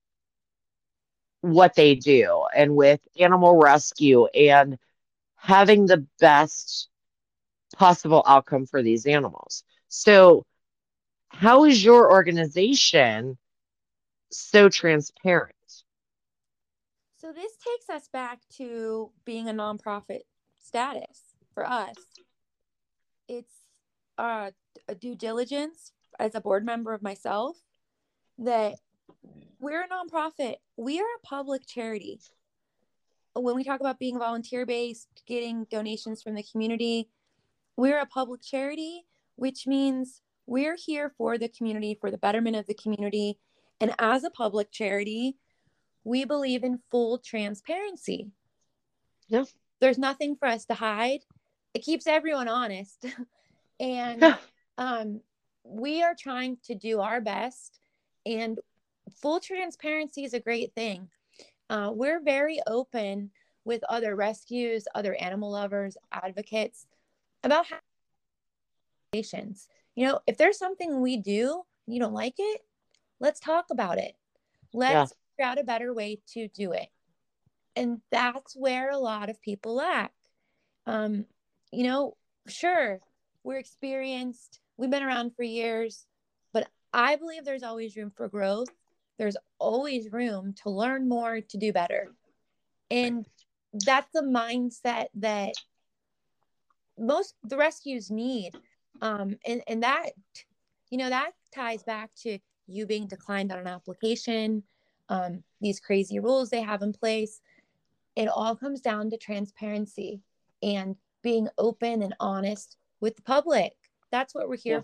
what they do and with animal rescue and having the best possible outcome for these animals. So, how is your organization so transparent? So this takes us back to being a nonprofit status for us. It's uh, a due diligence as a board member of myself that we're a nonprofit. We are a public charity. When we talk about being volunteer based, getting donations from the community, we're a public charity, which means we're here for the community, for the betterment of the community. And as a public charity, we believe in full transparency. Yeah. There's nothing for us to hide. It keeps everyone honest. And Yeah. we are trying to do our best. And full transparency is a great thing. We're very open with other rescues, other animal lovers, advocates about how patients. If there's something we do, you don't like it, let's talk about it. Yeah. Let's figure out a better way to do it. And that's where a lot of people lack. Um, sure, we're experienced, we've been around for years, but I believe there's always room for growth. There's always room to learn more, to do better. And that's the mindset that most the rescues need. And that ties back to you being declined on an application, these crazy rules they have in place. It all comes down to transparency and being open and honest with the public. That's what we're Yeah. here for.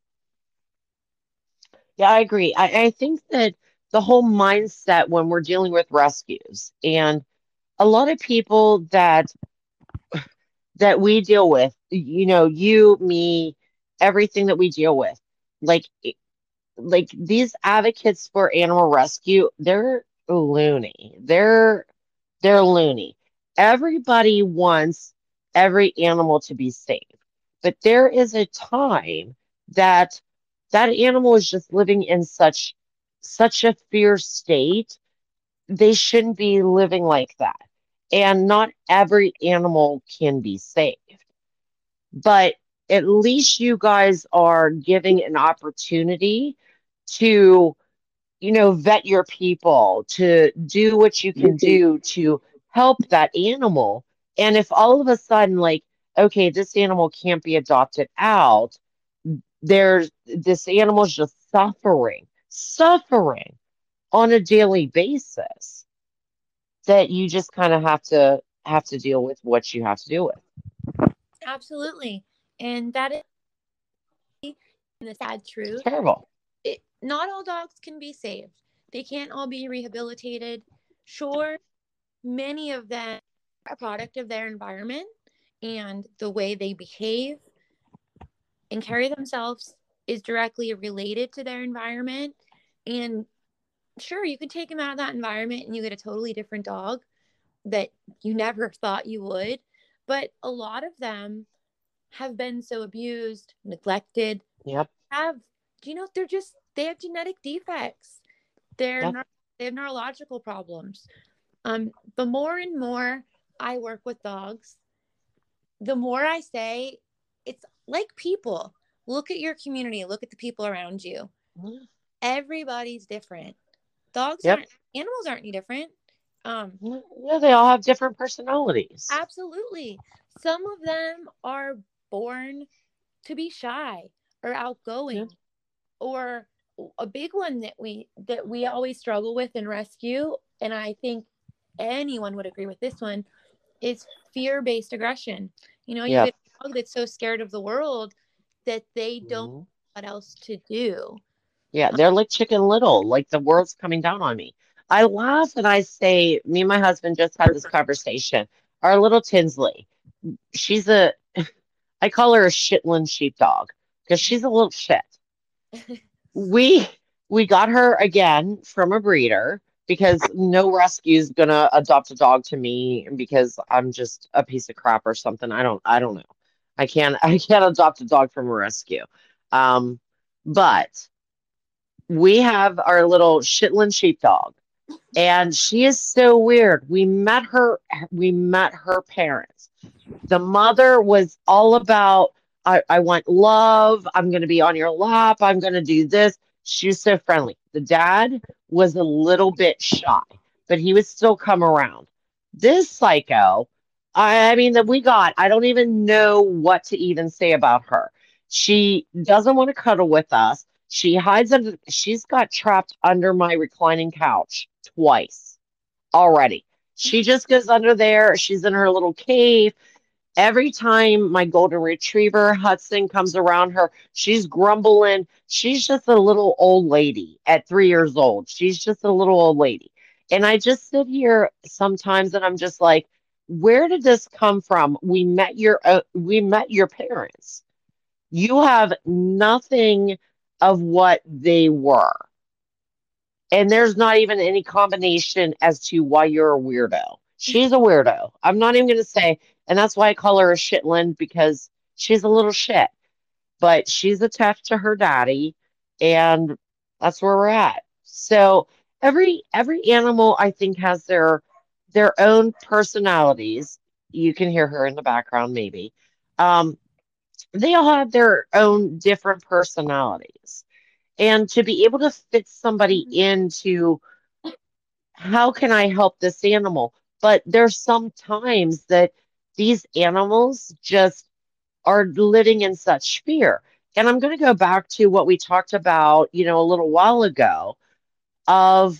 Yeah, I agree. I think that the whole mindset when we're dealing with rescues and a lot of people that we deal with, you, me, everything that we deal with, like like these advocates for animal rescue, they're loony. They're loony. Everybody wants every animal to be safe. But there is a time that that animal is just living in such a fierce state. They shouldn't be living like that. And not every animal can be saved. But at least you guys are giving an opportunity to vet your people, to do what you can do to help that animal. And if all of a sudden, like, okay, this animal can't be adopted out, there's this animal's just suffering on a daily basis that you just kind of have to deal with what you have to deal with. Absolutely. And that is the sad It's truth. terrible. Not all dogs can be saved. They can't all be rehabilitated. Sure, many of them are a product of their environment and the way they behave and carry themselves. is directly related to their environment. And sure, you can take them out of that environment and you get a totally different dog that you never thought you would. But a lot of them have been so abused, neglected, Yep. have, they have genetic defects. Yep. They have neurological problems. The more and more I work with dogs, the more I say it's like people. Look at your community, look at the people around you. Everybody's different. Yep. Animals aren't any different. Yeah, they all have different personalities. Absolutely. Some of them are born to be shy or Yep. outgoing, or a big one that we always struggle with in rescue, and I think anyone would agree with this one, is fear-based aggression. You Yep. get a dog that's so scared of the world that they don't know Mhm. what else to do. Yeah, they're like Chicken Little, like the world's coming down on me. I laugh and I say, me and my husband just had this conversation. Our little Tinsley, she's I call her a Shetland sheepdog because she's a little shit. We we got her again from a breeder because no rescue's gonna adopt a dog to me because I'm just a piece of crap or something. I don't know. I can't adopt a dog from a rescue. Um, but we have our little Shetland sheepdog, and she is so weird. We met her parents. The mother was all about, I want love. I'm going to be on your lap. I'm going to do this. She was so friendly. The dad was a little bit shy, but he would still come around. This psycho, I mean, that we got, I don't even know what to even say about her. She doesn't want to cuddle with us. She's got trapped under my reclining couch twice already. She just goes under there. She's in her little cave. Every time my golden retriever Hudson comes around her, she's grumbling. She's just a little old lady at 3 years old. She's just a little old lady. And I just sit here sometimes and I'm just like, where did this come from? We met your parents. You have nothing of what they were. And there's not even any combination as to why you're a weirdo. She's a weirdo. I'm not even going to say, and that's why I call her a shitland because she's a little shit. But she's attached to her daddy, and that's where we're at. So every animal I think has their own personalities. You can hear her in the background, maybe. Um, they all have their own different personalities. And to be able to fit somebody Mhm. into how can I help this animal? But there's some times that these animals just are living in such fear. And I'm going to go back to what we talked about, a little while ago of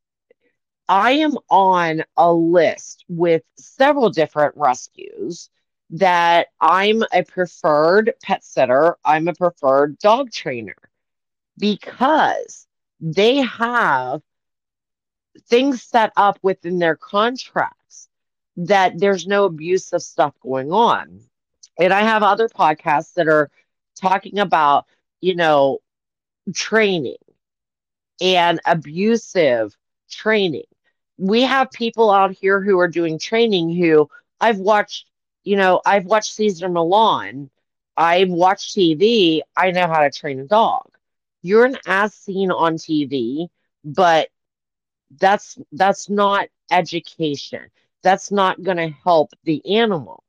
I am on a list with several different rescues that I'm a preferred pet sitter, I'm a preferred dog trainer because they have things set up within their contracts that there's no abusive stuff going on. And I have other podcasts that are talking about, you know, training and abusive training. We have people out here who are doing training who I've watched, I've watched Caesar Milan. I've watched TV. I know how to train a dog. You're an ass seen on TV, but that's not education. That's not going to help the animal.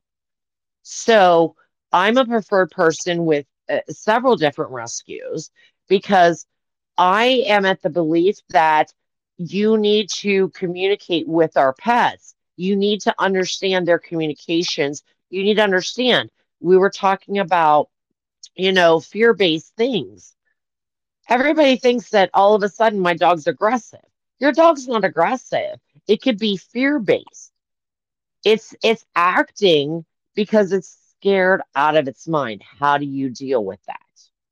So I'm a preferred person with several different rescues because I am at the belief that you need to communicate with our pets. You need to understand their communications. You need to understand. We were talking about, fear-based things. Everybody thinks that all of a sudden my dog's aggressive. Your dog's not aggressive. It could be fear-based. It's acting because it's scared out of its mind. How do you deal with that?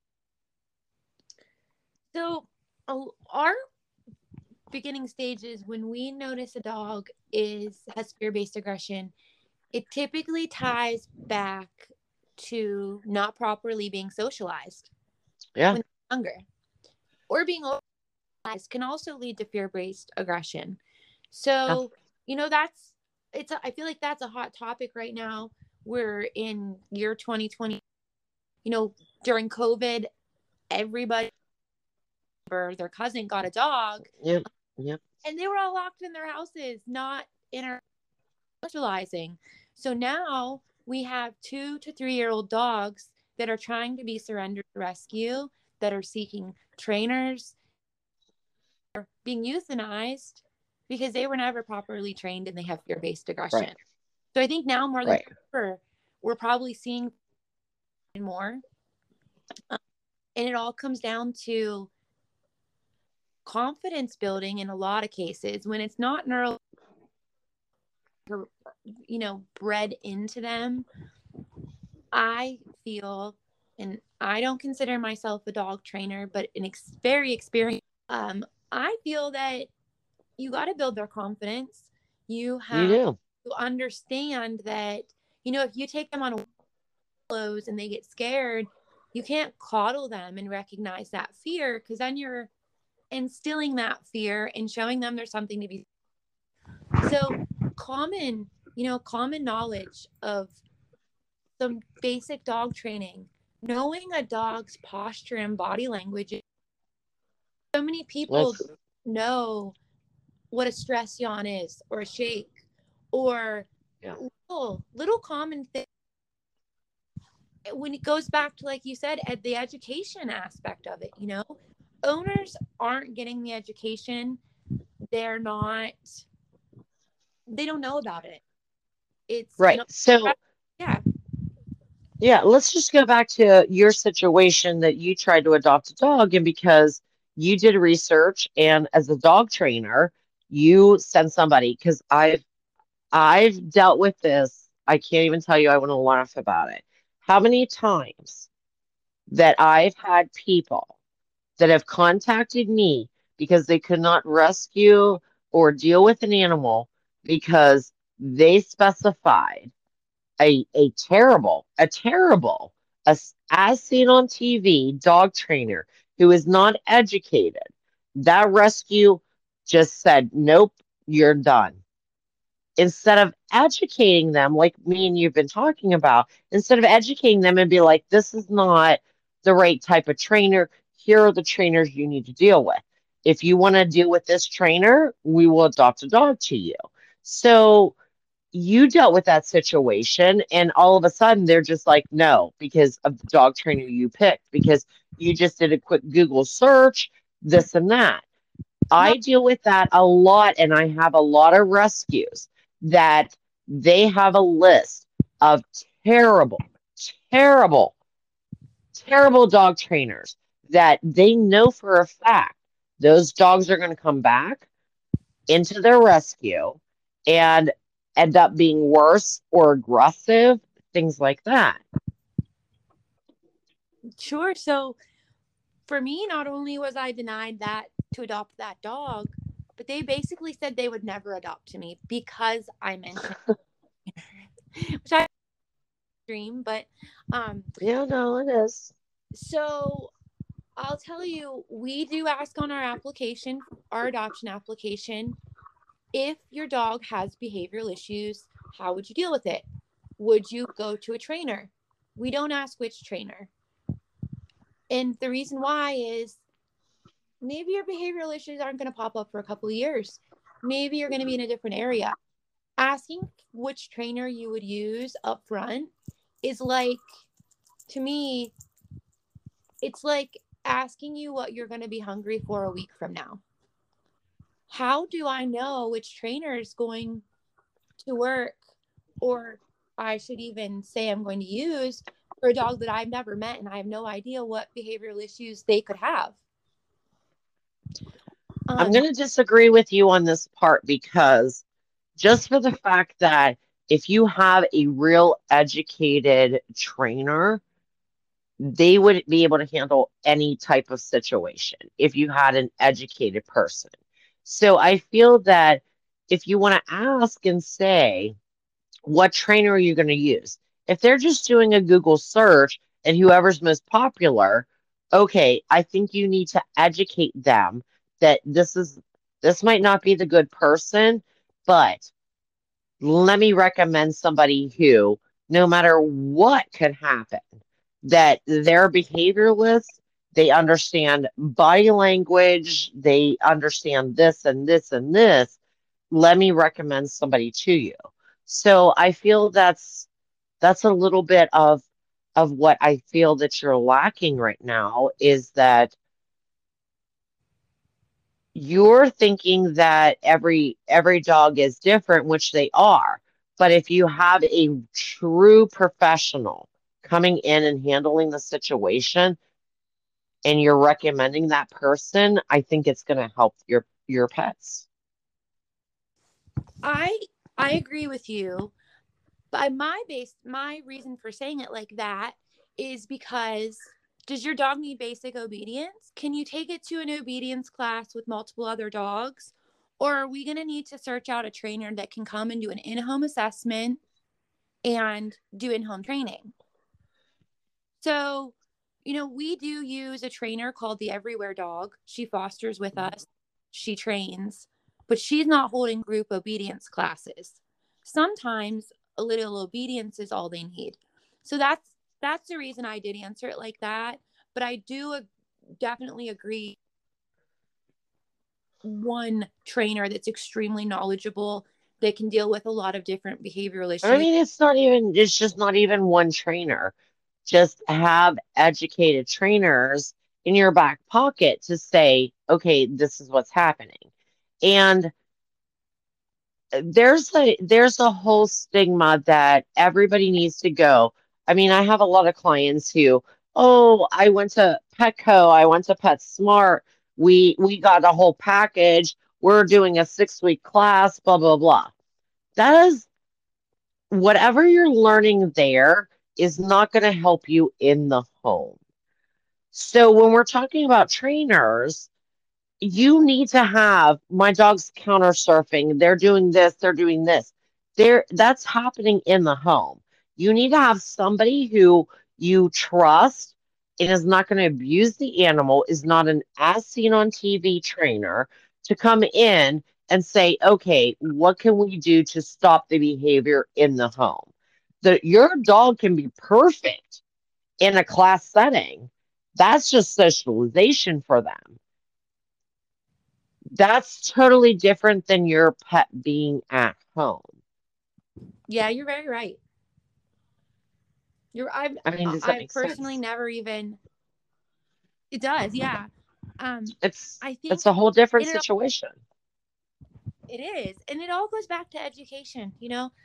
So, our beginning stages, when we notice a dog has fear-based aggression, it typically ties back to not properly being socialized. Yeah. when they're younger. Or being overwhelmed can also lead to fear-based aggression. Yeah. So, that's I feel like that's a hot topic right now. We're in year 2020. During COVID, everybody or their cousin got a dog, Yep. Yep. and they were all locked in their houses, not socializing. So now we have 2 to 3 year old dogs that are trying to be surrendered to rescue, that are seeking trainers, being euthanized because they were never properly trained and they have fear-based Right. aggression. So I think now more than Right. ever, we're probably seeing more. And it all comes down to confidence building in a lot of cases when it's not bred into them. I feel, and I don't consider myself a dog trainer, but very experienced. I feel that you got to build their confidence. You You have do. to understand that, if you take them on wallows and they get scared, you can't coddle them and recognize that fear, because then you're instilling that fear and showing them there's something to be. So common knowledge of some basic dog training, knowing a dog's posture and body language. So many people That's know what a stress yawn is, or a shake, or yeah. little common things. When it goes back to, like you said, the education aspect of it, owners aren't getting the education. They're not, they don't know about it. It's Right. not, So yeah, yeah, let's just go back to your situation that you tried to adopt a dog, and because you did research and as a dog trainer, you sent somebody, because I've dealt with this. I can't even tell you, I want to laugh about it. How many times that I've had people that have contacted me because they could not rescue or deal with an animal because they specified a terrible, as seen on TV, dog trainer who is not educated. That rescue just said, nope, you're done. Instead of educating them, like me and you've been talking about, instead of educating them and be like, this is not the right type of trainer, here are the trainers you need to deal with. If you want to deal with this trainer, we will adopt a dog to you. So you dealt with that situation, and all of a sudden they're just like, no, because of the dog trainer you picked, because you just did a quick Google search, this and that. no, I deal with that a lot, and I have a lot of rescues that they have a list of terrible, terrible, terrible dog trainers that they know for a fact those dogs are going to come back into their rescue and end up being worse or aggressive, things like that. sure. So for me, not only was I denied that to adopt that dog, but they basically said they would never adopt me because I mentioned, which I dream, but Yeah, no, it is. so I'll tell you, we do ask on our application, our adoption application, if your dog has behavioral issues, how would you deal with it? Would you go to a trainer? We don't ask which trainer. And the reason why is maybe your behavioral issues aren't going to pop up for a couple of years. Maybe you're going to be in a different area. Asking which trainer you would use up front is like, to me, it's like asking you what you're going to be hungry for a week from now. How do I know which trainer is going to work, or I should even say I'm going to use, for a dog that I've never met and I have no idea what behavioral issues they could have? I'm Um, going to disagree with you on this part, because just for the fact that if you have a real educated trainer, they would be able to handle any type of situation if you had an educated person. So I feel that if you want to ask and say, what trainer are you going to use? If they're just doing a Google search and whoever's most popular, okay, I think you need to educate them that this might not be the good person, but let me recommend somebody who, no matter what could happen, that they're behavioralists, they understand body language, they understand this and this and this. Let me recommend somebody to you. So I feel that's a little bit of what I feel that you're lacking right now is that you're thinking that every dog is different, which they are. But if you have a true professional coming in and handling the situation and you're recommending that person, I think it's going to help your pets. I I agree with you, but my reason for saying it like that is because does your dog need basic obedience? Can you take it to an obedience class with multiple other dogs? Or are we going to need to search out a trainer that can come and do an in-home assessment and do in-home training? So, we do use a trainer called the Everywhere Dog. She fosters with us, she trains, but she's not holding group obedience classes. Sometimes a little obedience is all they need. So that's the reason I did answer it like that. But I do definitely agree. One trainer that's extremely knowledgeable that can deal with a lot of different behavioral I issues. mean, it's just not even one trainer. Just have educated trainers in your back pocket to say, okay, this is what's happening. And there's a whole stigma that everybody needs to go. I mean, I have a lot of clients who, oh, I went to Petco, I went to PetSmart, we got a whole package, we're doing a 6-week class, blah, blah, blah. That is whatever you're learning there is not going to help you in the home. So when we're talking about trainers, you need to have my dog's counter surfing. They're doing this, they're doing this. That's happening in the home. You need to have somebody who you trust and is not going to abuse the animal, is not an as seen on TV trainer to come in and say, okay, what can we do to stop the behavior in the home? Your dog can be perfect in a class setting. That's just socialization for them. That's totally different than your pet being at home. Yeah, you're very right. I mean, does that I've make personally sense? never even. It does, yeah. I It's think a whole different it situation. it is, and it all goes back to education.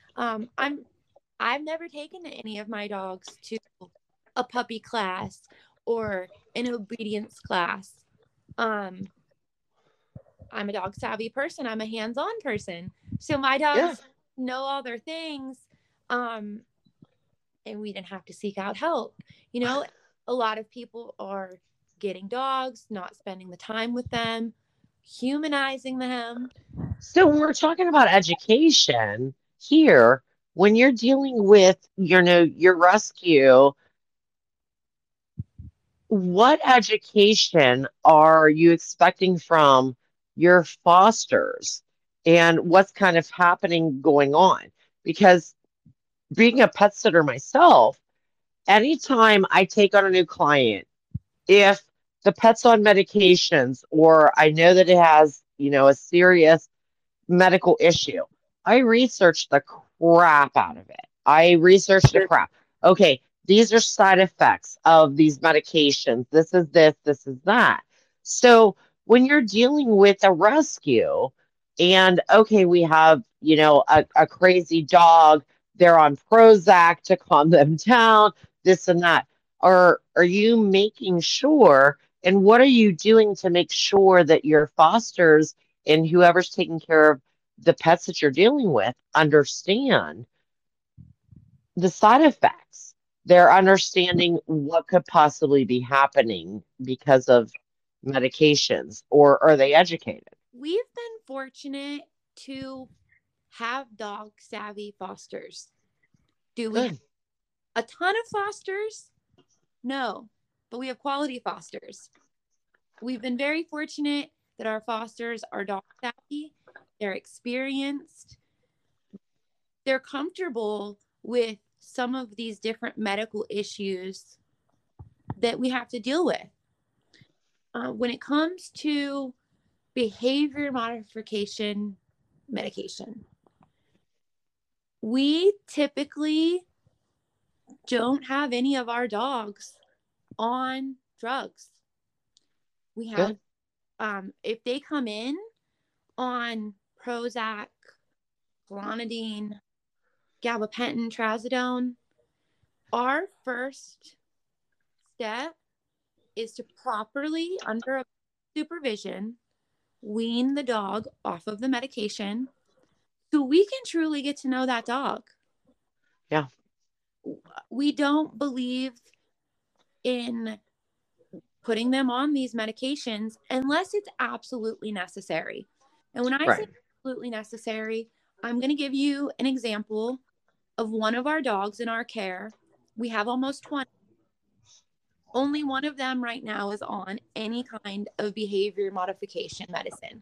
I've never taken any of my dogs to a puppy class or an obedience class. Um, I'm a dog savvy person. I'm a hands-on person, so my Yeah. dogs know all their things. Um, and we didn't have to seek out help. A lot of people are getting dogs, not spending the time with them, humanizing them. So when we're talking about education here, when you're dealing with, your rescue, what education are you expecting from your fosters and what's kind of happening going on? Because being a pet sitter myself, anytime I take on a new client, if the pet's on medications or I know that it has, a serious medical issue, I research the crap out of it. I research the crap. Okay, these are side effects of these medications. This is this, this is that. So when you're dealing with a rescue, and okay, we have, a crazy dog, they're on Prozac to calm them down, this and that. Are you making sure, and what are you doing to make sure that your fosters and whoever's taking care of the pets that you're dealing with understand the side effects? They're understanding what could possibly be happening because of medications, or are they educated? We've been fortunate to have dog savvy fosters. Do we have Good. a ton of fosters? No. but we have quality fosters. We've been very fortunate that our fosters are dog savvy, they're experienced, they're comfortable with some of these different medical issues that we have to deal with. When it comes to behavior modification medication, we typically don't have any of our dogs on drugs. We have, if they come in on Prozac, Clonidine, gabapentin, trazodone, our first step is to properly, under supervision, wean the dog off of the medication so we can truly get to know that dog. Yeah. We don't believe in putting them on these medications unless it's absolutely necessary. And when I say absolutely necessary, I'm going to give you an example of one of our dogs in our care. We have almost 20. Only one of them right now is on any kind of behavior modification medicine.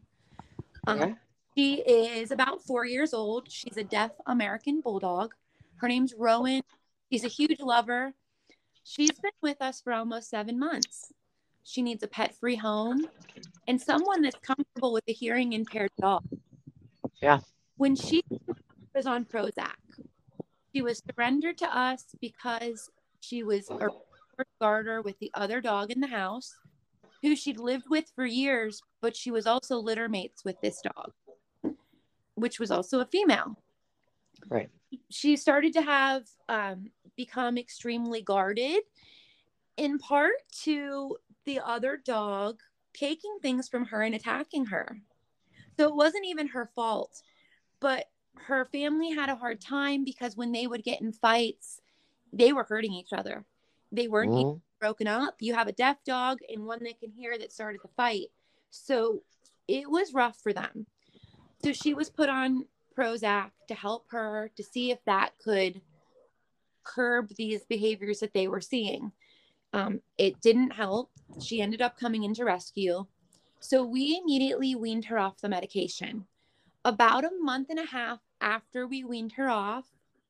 She is about 4 years old. She's a deaf American bulldog. Her name's Rowan. She's a huge lover. She's been with us for almost 7 months. She needs a pet-free home and someone that's comfortable with a hearing impaired dog. Yeah. When she was on Prozac, she was surrendered to us because she was a garter with the other dog in the house, who she'd lived with for years, but she was also litter mates with this dog, which was also a female. Right. She started to have become extremely guarded, in part to the other dog taking things from her and attacking her. So it wasn't even her fault, but her family had a hard time because when they would get in fights, they were hurting each other. They weren't even broken up. You have a deaf dog and one that can hear that started the fight. So it was rough for them. So she was put on Prozac to help her to see if that could curb these behaviors that they were seeing. It didn't help. She ended up coming into rescue. So we immediately weaned her off the medication. About a month and a half after we weaned her off,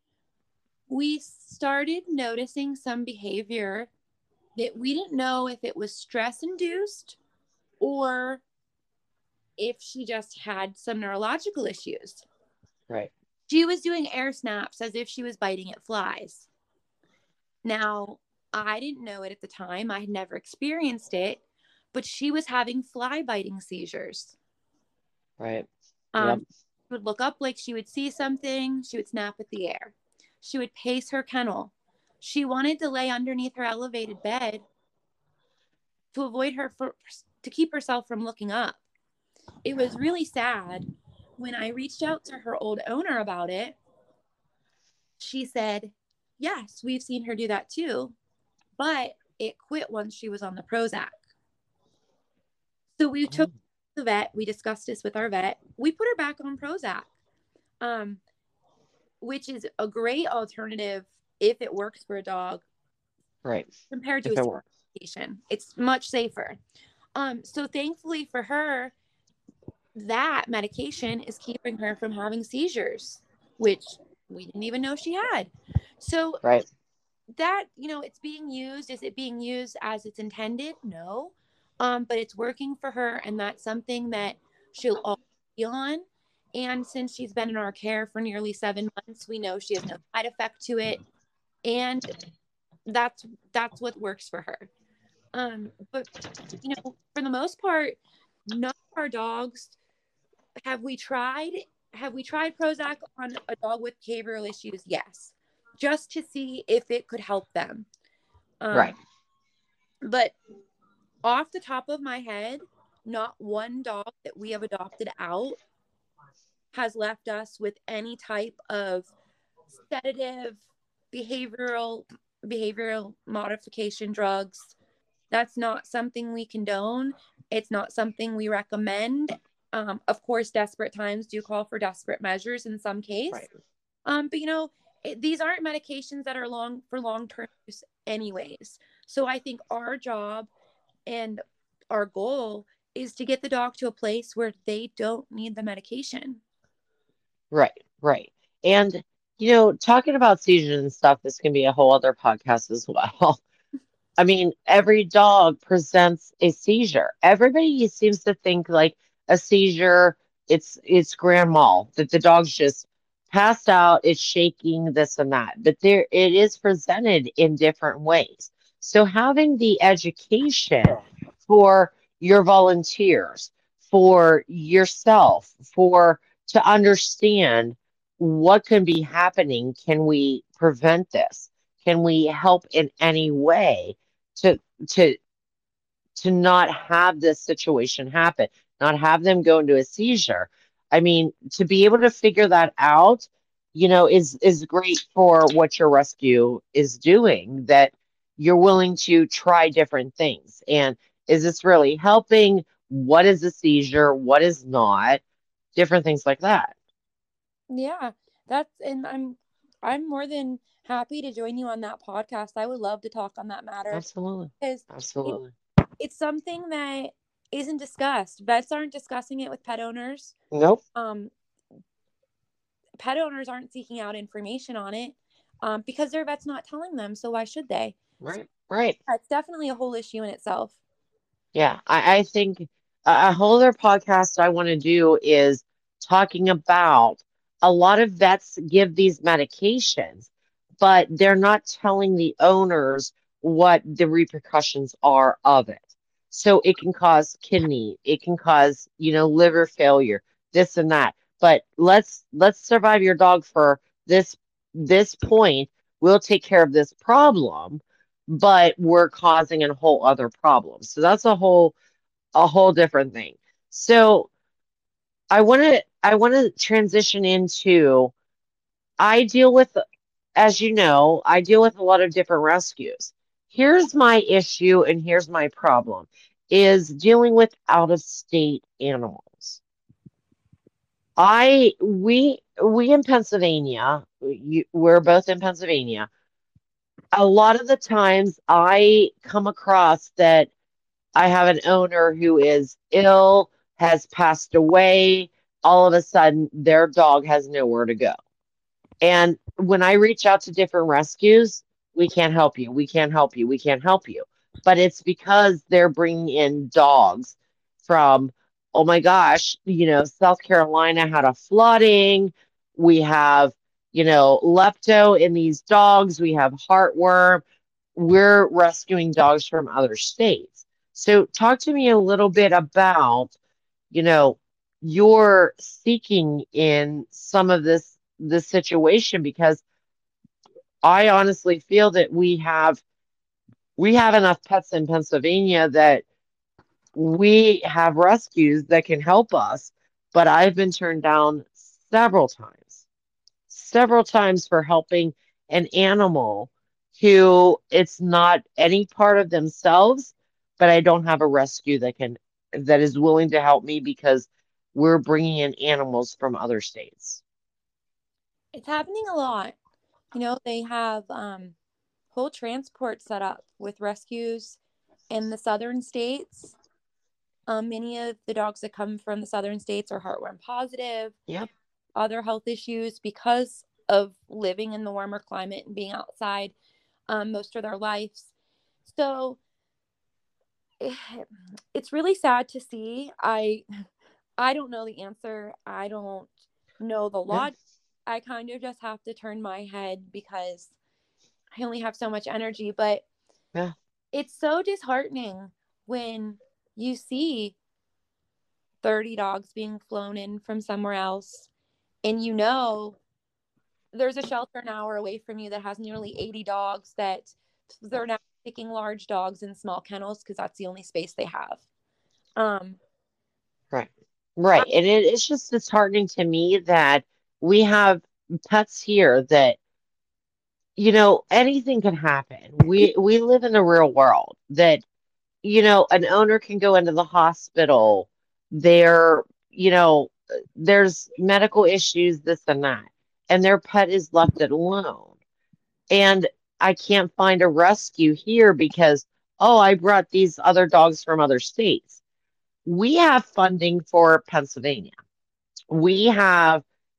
we started noticing some behavior that we didn't know if it was stress induced or if she just had some neurological issues. Right. She was doing air snaps as if she was biting at flies. Now, I didn't know it at the time. I had never experienced it, but she was having fly biting seizures. Right. She would look up like she would see something. She would snap at the air. She would pace her kennel. She wanted to lay underneath her elevated bed to avoid her, to keep herself from looking up. It was really sad. When I reached out to her old owner about it, she said, yes, we've seen her do that too, but it quit once she was on the Prozac. So we took the vet. We discussed this with our vet. We put her back on Prozac, which is a great alternative if it works for a dog. Right. Compared to a medication. It's much safer. So thankfully for her, that medication is keeping her from having seizures, which we didn't even know she had. So that, it's being used. Is it being used as it's intended? No. But it's working for her, and that's something that she'll always be on. And since she's been in our care for nearly 7 months, we know she has no side effect to it. And that's what works for her. But for the most part, none of our dogs have we tried Prozac on a dog with behavioral issues? Yes, just to see if it could help them. But off the top of my head, not one dog that we have adopted out has left us with any type of sedative, behavioral modification drugs. That's not something we condone. It's not something we recommend. Of course, desperate times do call for desperate measures in some case. But these aren't medications that are for long-term use anyways. So I think our job and our goal is to get the dog to a place where they don't need the medication. Right, right. And, talking about seizures and stuff, this can be a whole other podcast as well. I mean, every dog presents a seizure. Everybody seems to think like a seizure, it's grand mal, that the dog's just passed out, it's shaking, this and that. But there it is presented in different ways. So having the education for your volunteers, for yourself, for to understand what can be happening, can we prevent this? Can we help in any way? to to to not have this situation happen, not have them go into a seizure. I mean, to be able to figure that out, is great for what your rescue is doing, that you're willing to try different things. And is this really helping? What is a seizure? What is not? Different things like that. Yeah, and I'm more than happy to join you on that podcast. I would love to talk on that matter Absolutely. because it, Absolutely. it's something that isn't discussed. Vets aren't discussing it with pet owners. Nope. Um, Pet owners aren't seeking out information on it because their vet's not telling them. So why should they? So Right. Right. that's definitely a whole issue in itself. Yeah, I think a whole other podcast I want to do is talking about a lot of vets give these medications, but they're not telling the owners what the repercussions are of it. So it can cause kidney, it can cause, liver failure, this and that. But let's survive your dog for this point. We'll take care of this problem, but we're causing a whole other problem. So that's a whole different thing. So I want to transition into I deal with as you know, I deal with a lot of different rescues. Here's my issue and here's my problem is dealing with out of state animals. We in Pennsylvania, we're both in Pennsylvania. A lot of the times I come across that I have an owner who is ill, has passed away. All of a sudden, their dog has nowhere to go. And when I reach out to different rescues, we can't help you. We can't help you. We can't help you. But it's because they're bringing in dogs from, oh my gosh, South Carolina had a flooding. We have, lepto in these dogs. We have heartworm. We're rescuing dogs from other states. So talk to me a little bit about, you know, your seeking in some of this situation, because I honestly feel that we have enough pets in Pennsylvania that we have rescues that can help us, but I've been turned down several times, several times for helping an animal who it's not any part of themselves, but I don't have a rescue that is willing to help me because we're bringing in animals from other states. It's happening a lot. They have whole transport set up with rescues in the southern states. Many of the dogs that come from the southern states are heartworm positive, Yep. other health issues because of living in the warmer climate and being outside most of their lives. So it's really sad to see. I don't know the answer. I don't know the Yeah. law. I kind of just have to turn my head because I only have so much energy, but Yeah. it's so disheartening when you see 30 dogs being flown in from somewhere else and there's a shelter an hour away from you that has nearly 80 dogs that they're now picking large dogs in small kennels because that's the only space they have. Um, Right. I, Right. And it's just disheartening to me that we have pets here that, anything can happen. We live in the real world that, an owner can go into the hospital. There, there's medical issues, this and that, and their pet is left alone. And I can't find a rescue here because, oh, I brought these other dogs from other states. We have funding for Pennsylvania. We have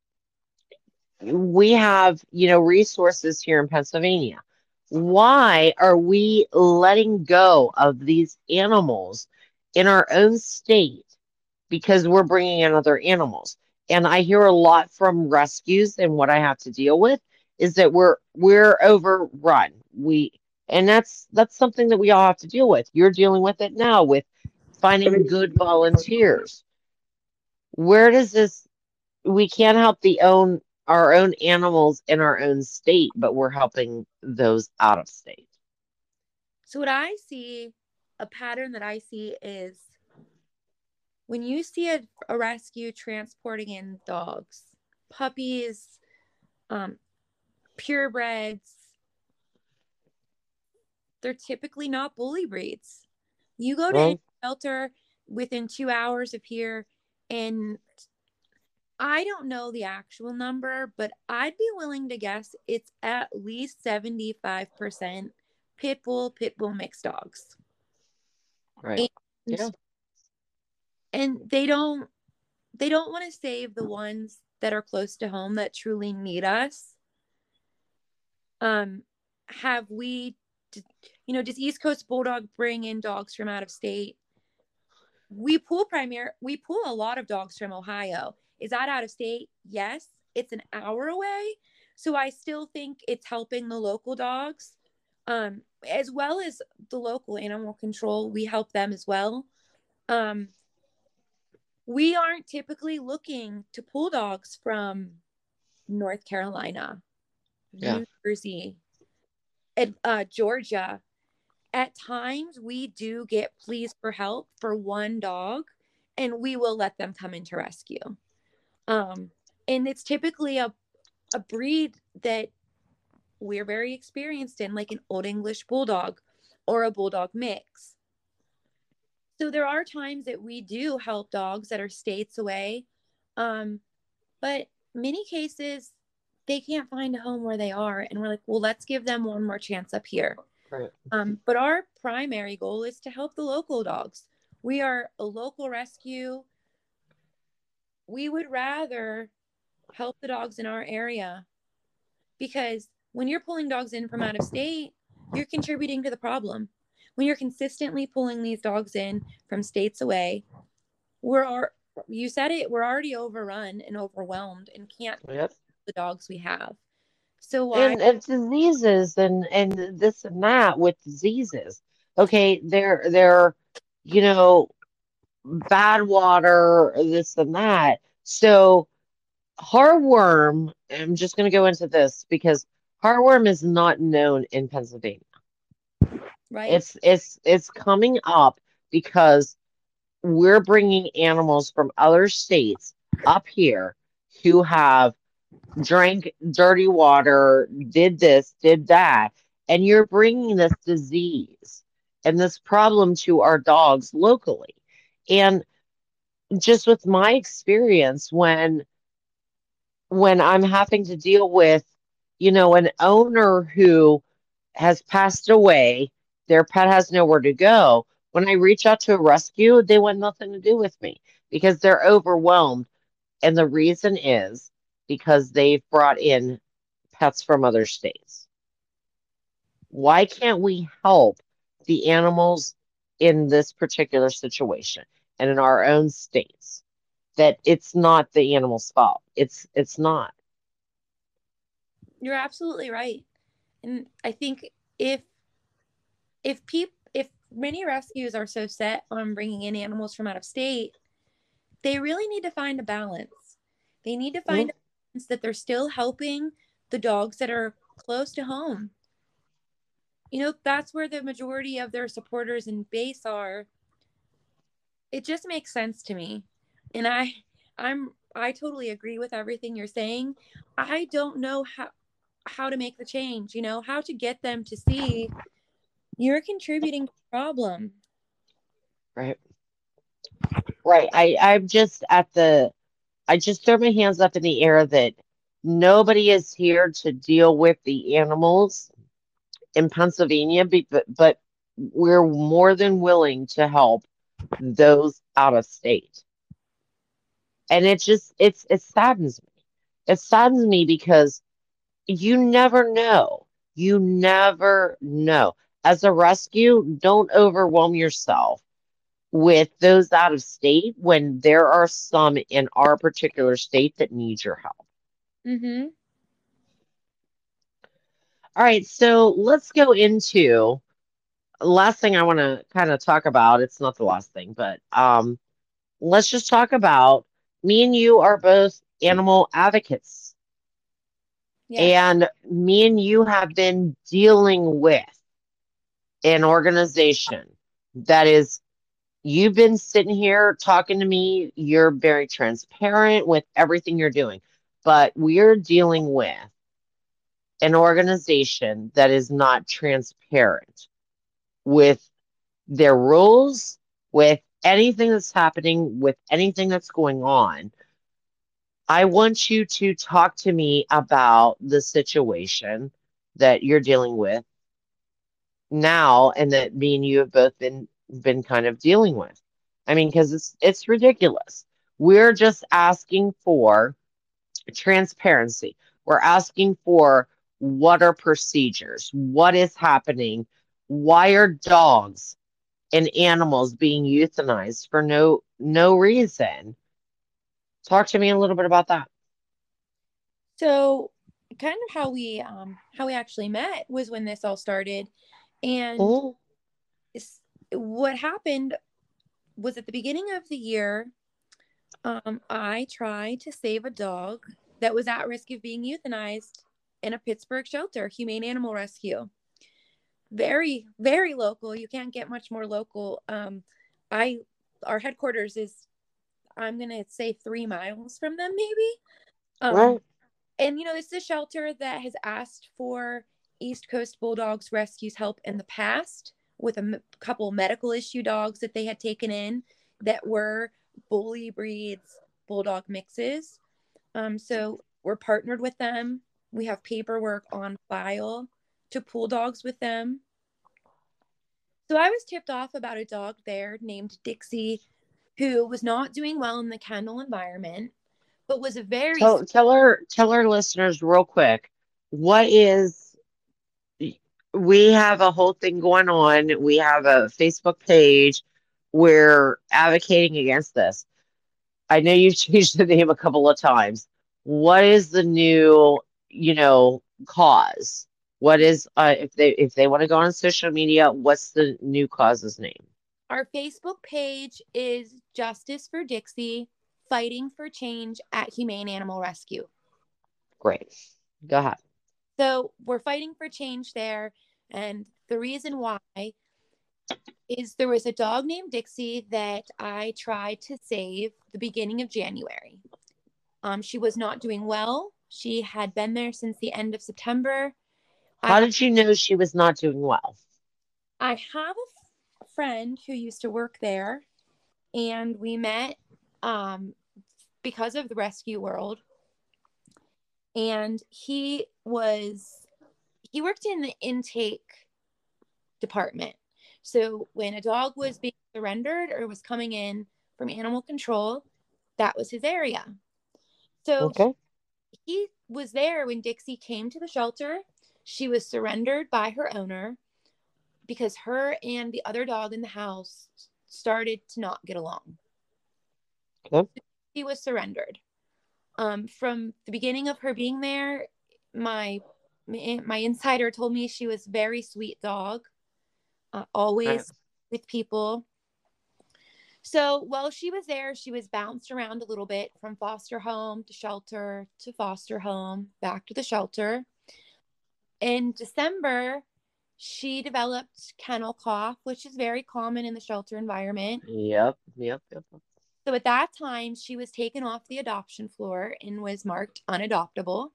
resources here in Pennsylvania. Why are we letting go of these animals in our own state because we're bringing in other animals? And I hear a lot from rescues, and what I have to deal with is that we're overrun. And that's something that we all have to deal with. You're dealing with it now with finding good volunteers. Where does this We can't help our own animals in our own state, but we're helping those out of state. So what I see, a pattern that I see is when you see a rescue transporting in dogs, puppies, um, purebreds, they're typically not bully breeds. You go to any Well, shelter within 2 hours of here, and I don't know the actual number, but I'd be willing to guess it's at least 75% pit bull mixed dogs. right. And Yeah. they don't want to save the ones that are close to home that truly need us. Have we does East Coast Bulldog bring in dogs from out of state? We pull a lot of dogs from Ohio. Is that out of state? Yes. It's an hour away. So I still think it's helping the local dogs. As well as the local animal control. We help them as well. Um, we aren't typically looking to pull dogs from North Carolina, Yeah. New Jersey, and Georgia. At times, we do get pleas for help for one dog, and we will let them come into rescue. Um, and it's typically a breed that we're very experienced in, like an Old English Bulldog or a Bulldog mix. So there are times that we do help dogs that are states away. Um, but many cases, they can't find a home where they are. And we're like, well, let's give them one more chance up here. Right. But our primary goal is to help the local dogs. We are a local rescue. We would rather help the dogs in our area because when you're pulling dogs in from out of state, you're contributing to the problem. When you're consistently pulling these dogs in from states away, you said it, we're already overrun and overwhelmed and can't Yep. the dogs we have. So why? And diseases and this and that with diseases. Okay, they're you know bad water, this and that. So heartworm, I'm just going to go into this because heartworm is not known in Pennsylvania. Right? It's coming up because we're bringing animals from other states up here who have drank dirty water, did this, did that, and you're bringing this disease and this problem to our dogs locally. And just with my experience, when I'm having to deal with, an owner who has passed away, their pet has nowhere to go. When I reach out to a rescue, they want nothing to do with me because they're overwhelmed. And the reason is because they've brought in pets from other states. Why can't we help the animals in this particular situation and in our own states? That it's not the animal's fault. It's not. You're absolutely right. And I think if many rescues are so set on bringing in animals from out of state, they really need to find a balance. They need to Mhm. find a balance that they're still helping the dogs that are close to home. That's where the majority of their supporters and base are. It just makes sense to me. And I totally agree with everything you're saying. I don't know how to make the change, how to get them to see you're contributing to the problem. Right. Right. I'm just I just throw my hands up in the air that nobody is here to deal with the animals. in Pennsylvania, but we're more than willing to help those out of state. And it saddens me. It saddens me because you never know. You never know. As a rescue, don't overwhelm yourself with those out of state when there are some in our particular state that need your help. Mm-hmm. All right, so let's go into last thing I want to kind of talk about. It's not the last thing, but let's just talk about me and you are both animal advocates, Yes. and me and you have been dealing with an organization that is, you've been sitting here talking to me, you're very transparent with everything you're doing, but we're dealing with an organization that is not transparent with their rules, with anything that's happening, with anything that's going on. I want you to talk to me about the situation that you're dealing with now and that me and you have both been kind of dealing with. I mean, because it's ridiculous. We're just asking for transparency. We're asking for what are procedures, what is happening, why are dogs and animals being euthanized for no reason. Talk to me a little bit about that. So kind of how we actually met was when this all started. And Oh, what happened was at the beginning of the year, I tried to save a dog that was at risk of being euthanized in a Pittsburgh shelter, Humane Animal Rescue. Very, very local. You can't get much more local. I Our headquarters is, I'm gonna say, 3 miles from them, maybe. Um, right. and this is a shelter that has asked for East Coast Bulldogs Rescue's help in the past with a couple medical issue dogs that they had taken in that were bully breeds, bulldog mixes. So we're partnered with them. We have paperwork on file to pull dogs with them. So I was tipped off about a dog there named Dixie, who was not doing well in the kennel environment, but was a very Tell our listeners real quick, what is, we have a whole thing going on. We have a Facebook page. We're advocating against this. I know you've changed the name a couple of times. What is the new, cause? What is if they want to go on social media, what's the new cause's name? Our Facebook page is Justice for Dixie, Fighting for Change at Humane Animal Rescue. Great. Go ahead. So we're fighting for change there. And the reason why is there was a dog named Dixie that I tried to save the beginning of January. She was not doing well. She had been there since the end of September. I How have did you know she was not doing well? I have a friend who used to work there, and we met because of the rescue world. And he worked in the intake department. So when a dog was being surrendered or was coming in from animal control, that was his area. So Okay. he was there when Dixie came to the shelter. She was surrendered by her owner because her and the other dog in the house started to not get along. Okay. She was surrendered. From the beginning of her being there, my insider told me she was a very sweet dog, Right. always with people. So while she was there, she was bounced around a little bit from foster home to shelter to foster home, back to the shelter. In December, she developed kennel cough, which is very common in the shelter environment. Yep. Yep. Yep. So at that time, she was taken off the adoption floor and was marked unadoptable.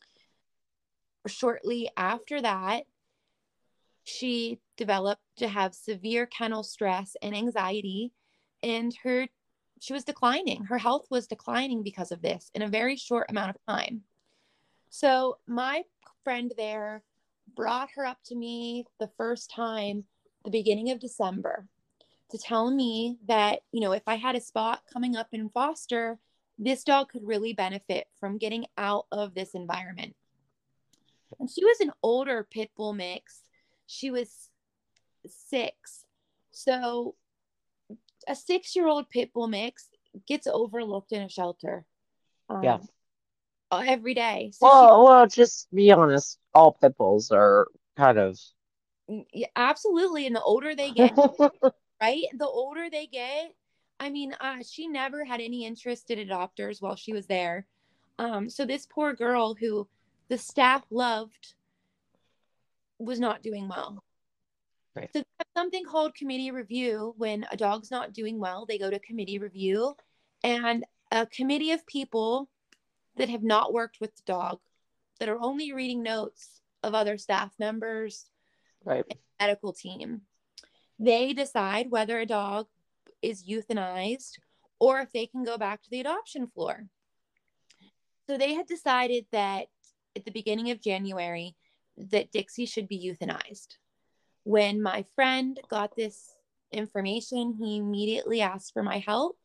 Shortly after that, she developed to have severe kennel stress and anxiety, and she was declining. Her health was declining because of this in a very short amount of time. So my friend there brought her up to me the first time, the beginning of December, to tell me that, if I had a spot coming up in foster, this dog could really benefit from getting out of this environment. And she was an older pit bull mix. She was 6. So a 6-year-old pit bull mix gets overlooked in a shelter. Yeah. Every day. So Well, just be honest. All pit bulls are kind of. yeah, absolutely. And the older they get, right? The older they get, I mean, she never had any interest in adopters while she was there. So this poor girl who the staff loved was not doing well. Right. So they have something called committee review. When a dog's not doing well, they go to committee review, and a committee of people that have not worked with the dog, that are only reading notes of other staff members, Right. and medical team. They decide whether a dog is euthanized or if they can go back to the adoption floor. So they had decided that at the beginning of January that Dixie should be euthanized. When my friend got this information, he immediately asked for my help.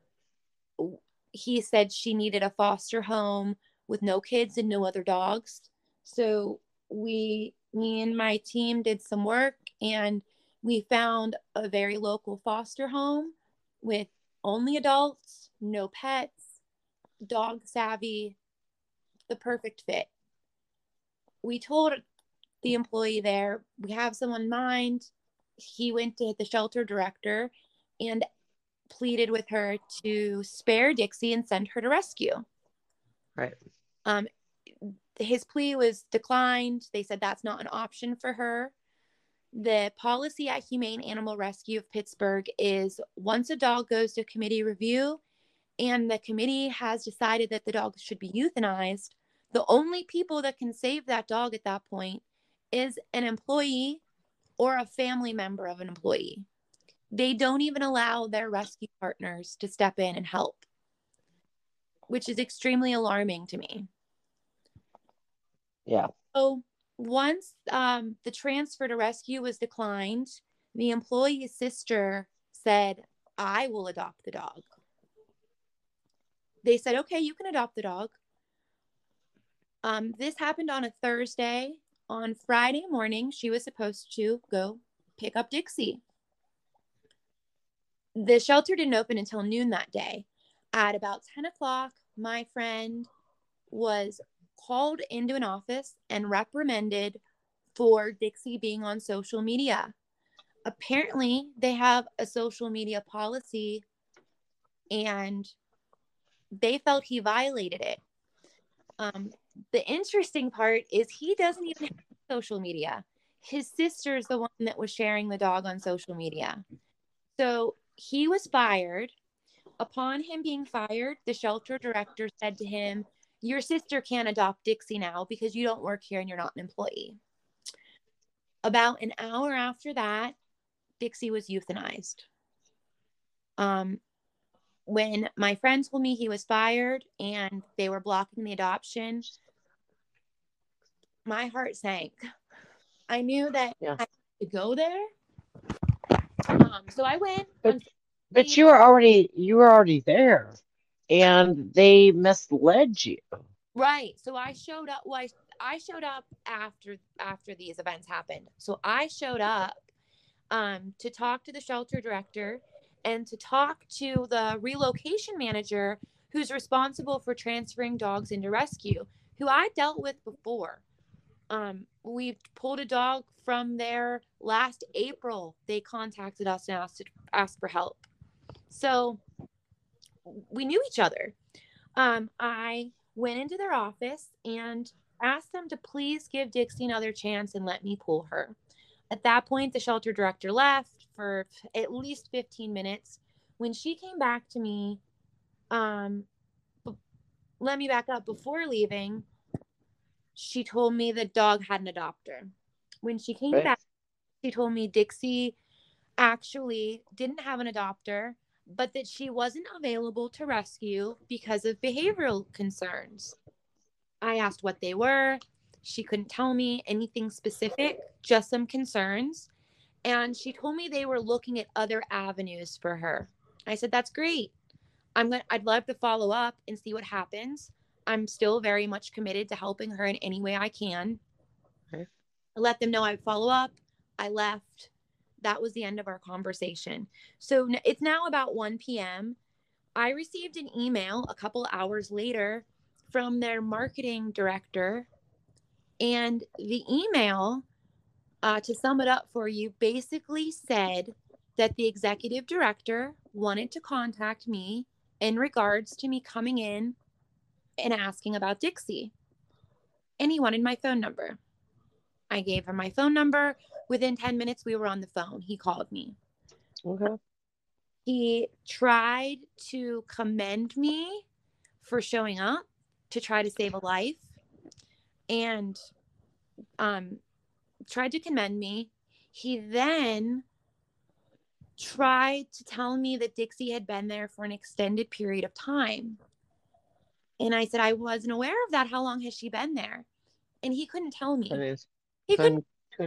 He said she needed a foster home with no kids and no other dogs. So me and my team did some work, and we found a very local foster home with only adults, no pets, dog savvy, the perfect fit. We told the employee there, we have someone in mind. He went to the shelter director and pleaded with her to spare Dixie and send her to rescue. Right. His plea was declined. They said that's not an option for her. The policy at Humane Animal Rescue of Pittsburgh is once a dog goes to committee review and the committee has decided that the dog should be euthanized, the only people that can save that dog at that point is an employee or a family member of an employee. They don't even allow their rescue partners to step in and help, which is extremely alarming to me. Yeah. So once the transfer to rescue was declined, the employee's sister said, I will adopt the dog. They said, okay, you can adopt the dog. This happened on a Thursday. On Friday morning, she was supposed to go pick up Dixie. The shelter didn't open until noon that day. At about 10 o'clock, my friend was called into an office and reprimanded for Dixie being on social media. Apparently, they have a social media policy and they felt he violated it. The interesting part is he doesn't even have social media. His sister's the one that was sharing the dog on social media. So he was fired. Upon him being fired, the shelter director said to him, your sister can't adopt Dixie now because you don't work here and you're not an employee. About an hour after that, Dixie was euthanized. When my friend told me he was fired and they were blocking the adoption, my heart sank. I knew that I had to go there. So I went. But you were already there, and they misled you. Right. So I showed up. Well, I showed up after these events happened. So I showed up to talk to the shelter director and to talk to the relocation manager who's responsible for transferring dogs into rescue, who I dealt with before. We pulled a dog from there last April. They contacted us and asked for help. So we knew each other. I went into their office and asked them to please give Dixie another chance and let me pull her. At that point, the shelter director left for at least 15 minutes. When she came back to me, let me back up. Before leaving, she told me the dog had an adopter. When she came back, she told me Dixie actually didn't have an adopter, but that she wasn't available to rescue because of behavioral concerns. I asked what they were. She couldn't tell me anything specific, just some concerns. And she told me they were looking at other avenues for her. I said, that's great. I'd love to follow up and see what happens. I'm still very much committed to helping her in any way I can. Okay. I let them know I'd follow up. I left. That was the end of our conversation. So it's now about 1 p.m. I received an email a couple hours later from their marketing director. And the email, to sum it up for you, basically said that the executive director wanted to contact me in regards to me coming in and asking about Dixie. And he wanted my phone number. I gave him my phone number. Within 10 minutes, we were on the phone. He called me. Okay. He tried to commend me for showing up to try to save a life, and tried to commend me. He then tried to tell me that Dixie had been there for an extended period of time. And I said, I wasn't aware of that. How long has she been there? And he couldn't tell me. He couldn't.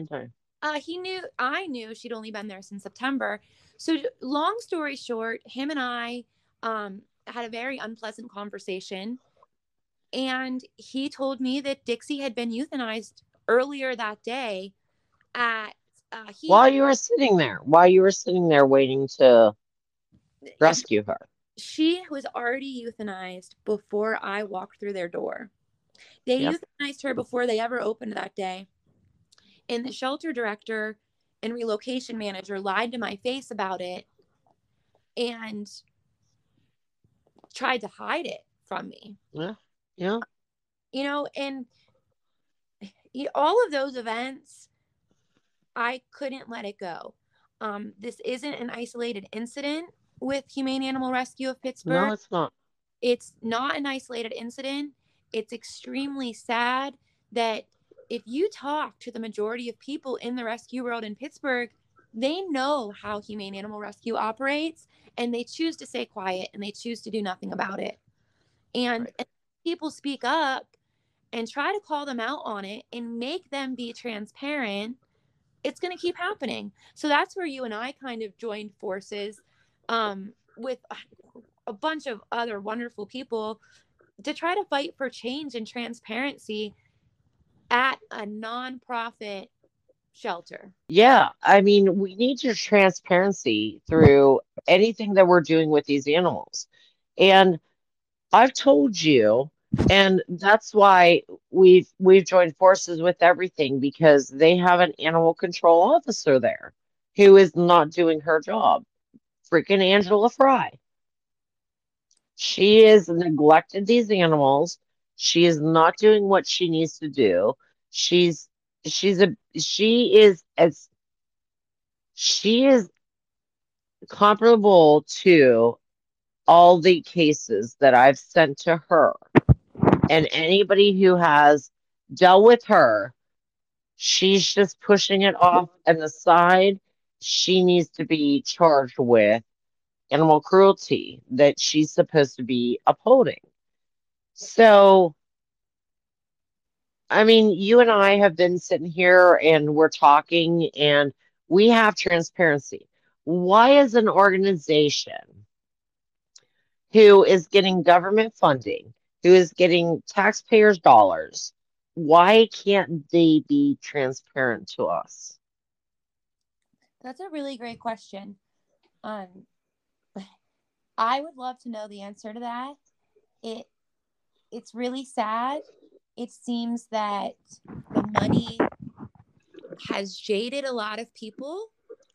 I knew she'd only been there since September. So long story short, him and I had a very unpleasant conversation. And he told me that Dixie had been euthanized earlier that day while you were sitting there waiting to rescue her. She was already euthanized before I walked through their door. They euthanized her before they ever opened that day. And the shelter director and relocation manager lied to my face about it and tried to hide it from me. Yeah. You know, and all of those events, I couldn't let it go. This isn't an isolated incident with Humane Animal Rescue of Pittsburgh. No, it's not. It's not an isolated incident. It's extremely sad that if you talk to the majority of people in the rescue world in Pittsburgh, they know how Humane Animal Rescue operates, and they choose to stay quiet and they choose to do nothing about it. And people speak up and try to call them out on it and make them be transparent, it's going to keep happening. So that's where you and I kind of joined forces with a bunch of other wonderful people to try to fight for change and transparency at a nonprofit shelter. Yeah, I mean, we need your transparency through anything that we're doing with these animals. And I've told you, and that's why we've joined forces with everything, because they have an animal control officer there who is not doing her job. Freaking Angela Fry. She has neglected these animals. She is not doing what she needs to do. She is comparable to all the cases that I've sent to her, and anybody who has dealt with her, she's just pushing it off and aside. She needs to be charged with animal cruelty that she's supposed to be upholding. So, I mean, you and I have been sitting here and we're talking and we have transparency. Why is an organization who is getting government funding, who is getting taxpayers' dollars, why can't they be transparent to us? That's a really great question. I would love to know the answer to that. It's really sad. It seems that the money has jaded a lot of people.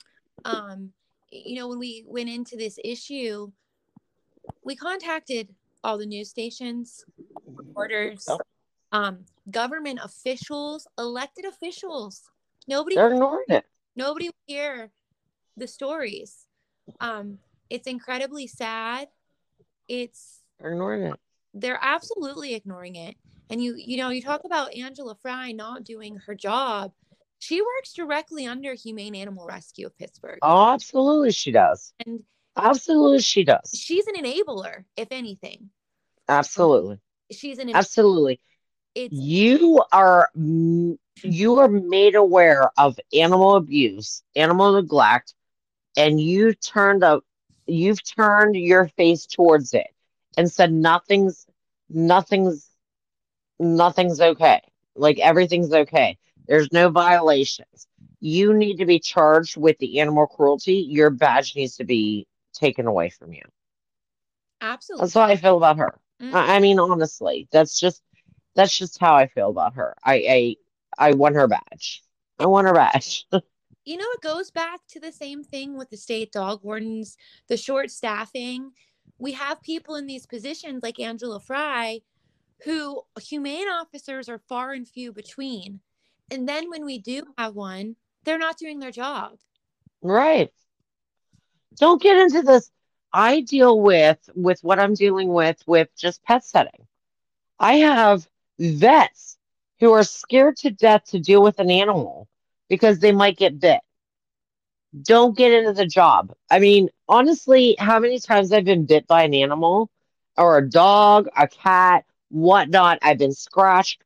When we went into this issue, we contacted all the news stations, reporters, government officials, elected officials. They're ignoring it. Nobody will hear the stories. It's incredibly sad. They're ignoring it. They're absolutely ignoring it. And you talk about Angela Fry not doing her job. She works directly under Humane Animal Rescue of Pittsburgh. Oh, absolutely she does. And absolutely she does. She's an enabler, if anything. Absolutely. She's an absolutely. It's You are you are made aware of animal abuse, animal neglect, and you've turned your face towards it and said nothing's nothing's okay. Like everything's okay. There's no violations. You need to be charged with the animal cruelty. Your badge needs to be taken away from you. absolutely. That's how I feel about her. Mm. I mean, honestly, that's just how I feel about her. I want her badge. I want her badge. You know, it goes back to the same thing with the state dog wardens, the short staffing. We have people in these positions like Angela Fry, who humane officers are far and few between. And then when we do have one, they're not doing their job. Right. Don't get into this. I deal with what I'm dealing with just pet setting. I have vets who are scared to death to deal with an animal because they might get bit. Don't get into the job. I mean, honestly, how many times I've been bit by an animal or a dog, a cat, whatnot, I've been scratched.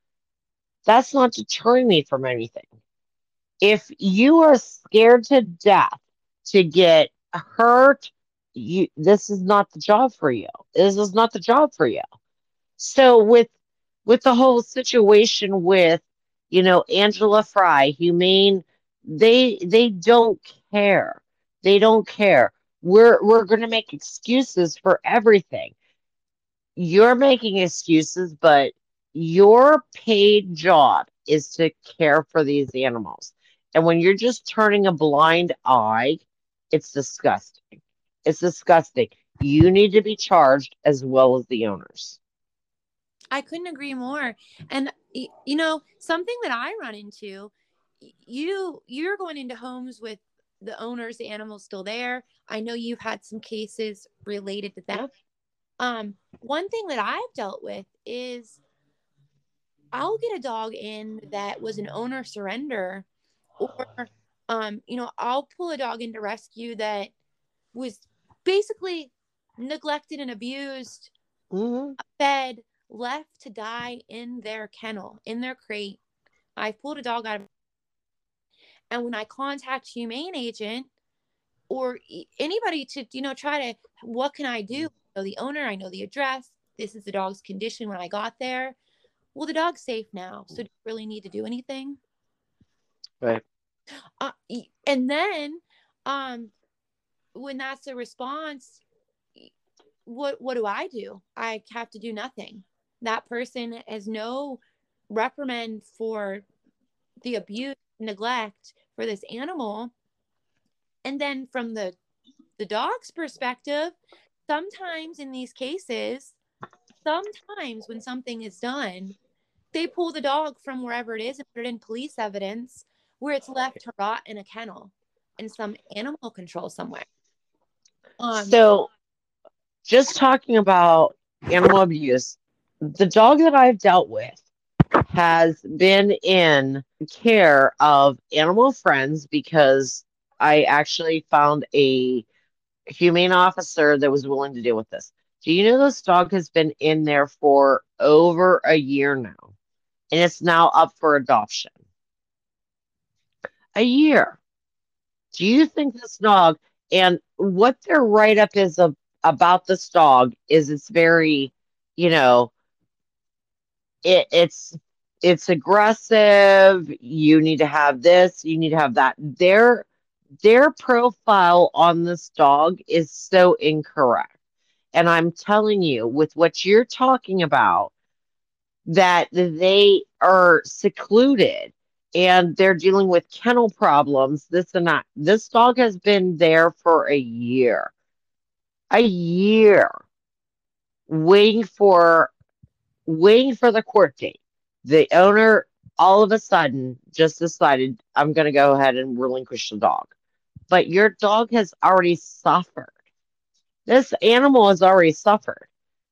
That's not deterring me from anything. If you are scared to death to get hurt, this is not the job for you. This is not the job for you. So with the whole situation with, Angela Fry, Humane, they don't care. They don't care. We're gonna make excuses for everything. You're making excuses, but your paid job is to care for these animals. And when you're just turning a blind eye, it's disgusting. It's disgusting. You need to be charged as well as the owners. I couldn't agree more. And something that I run into, you're going into homes with the owners, the animals still there. I know you've had some cases related to that. Yep. One thing that I've dealt with is I'll get a dog in that was an owner surrender, or I'll pull a dog into rescue that was basically neglected and abused, Hmm. fed, left to die in their kennel, in their crate. I pulled a dog out of, and when I contact humane agent or anybody to, try to, what can I do? I know the owner, I know the address. This is the dog's condition when I got there. Well, the dog's safe now. So do you really need to do anything? Right. Uh, and then, um, when that's a response, what do I do? I have to do nothing. That person has no reprimand for the abuse, neglect for this animal. And then from the dog's perspective, sometimes in these cases, sometimes when something is done, they pull the dog from wherever it is and put it in police evidence where it's left to rot in a kennel in some animal control somewhere. Um, So just talking about animal abuse, the dog that I've dealt with has been in care of animal friends because I actually found a humane officer that was willing to deal with this. Do you know this dog has been in there for over a year now, and it's now up for adoption? A year. Do you think this dog and what their write up is about this dog is it's very, you know, it's aggressive. You need to have this, you need to have that. Their profile on this dog is so incorrect. And I'm telling you, with what you're talking about, that they are secluded and they're dealing with kennel problems, this and that. This dog has been there for a year, waiting for the court date. The owner all of a sudden just decided, I'm going to go ahead and relinquish the dog. But your dog has already suffered. This animal has already suffered.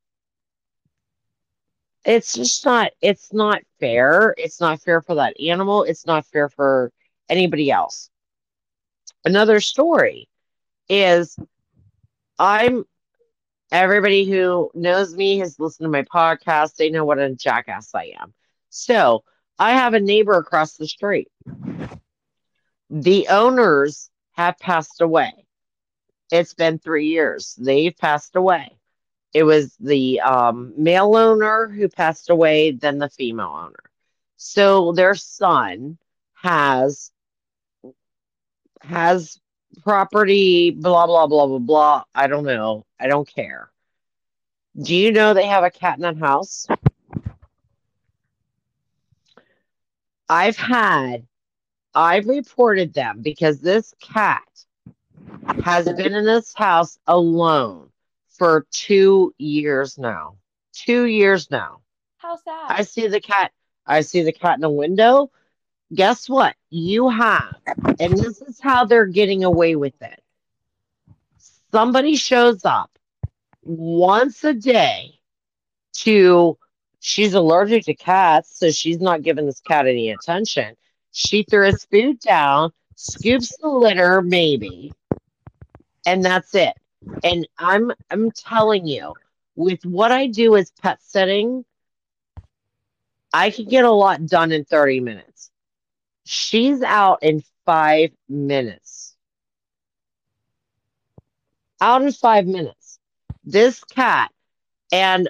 It's not fair. It's not fair for that animal. It's not fair for anybody else. Another story is I'm Everybody who knows me has listened to my podcast. They know what a jackass I am. So I have a neighbor across the street. The owners have passed away. It's been 3 years. They've passed away. It was the male owner who passed away, then the female owner. So their son has has property, blah blah blah blah blah. I don't know. I don't care. Do you know they have a cat in that house? I've had, I've reported them because this cat has been in this house alone for 2 years now. 2 years now. How sad. I see the cat. I see the cat in the window. Guess what? You have, and this is how they're getting away with it. Somebody shows up once a day to, she's allergic to cats, so she's not giving this cat any attention. She threw his food down, scoops the litter, maybe, and that's it. And I'm telling you, with what I do as pet sitting, I can get a lot done in 30 minutes. She's out in 5 minutes. Out in 5 minutes. This cat, and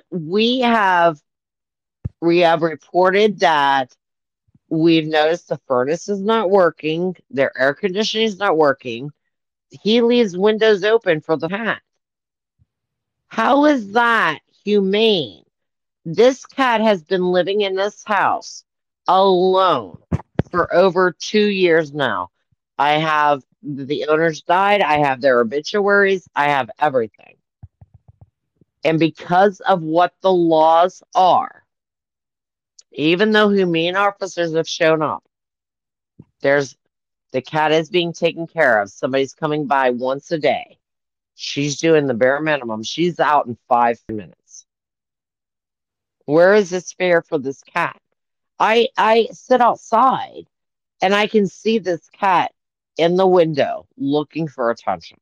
we have reported that we've noticed the furnace is not working, their air conditioning is not working. He leaves windows open for the cat. How is that humane? This cat has been living in this house alone for over 2 years now. I have the owners died, I have their obituaries, I have everything. And because of what the laws are, even though humane officers have shown up, there's the cat is being taken care of. Somebody's coming by once a day. She's doing the bare minimum. She's out in 5 minutes. Where is this fair for this cat? I sit outside and I can see this cat in the window looking for attention.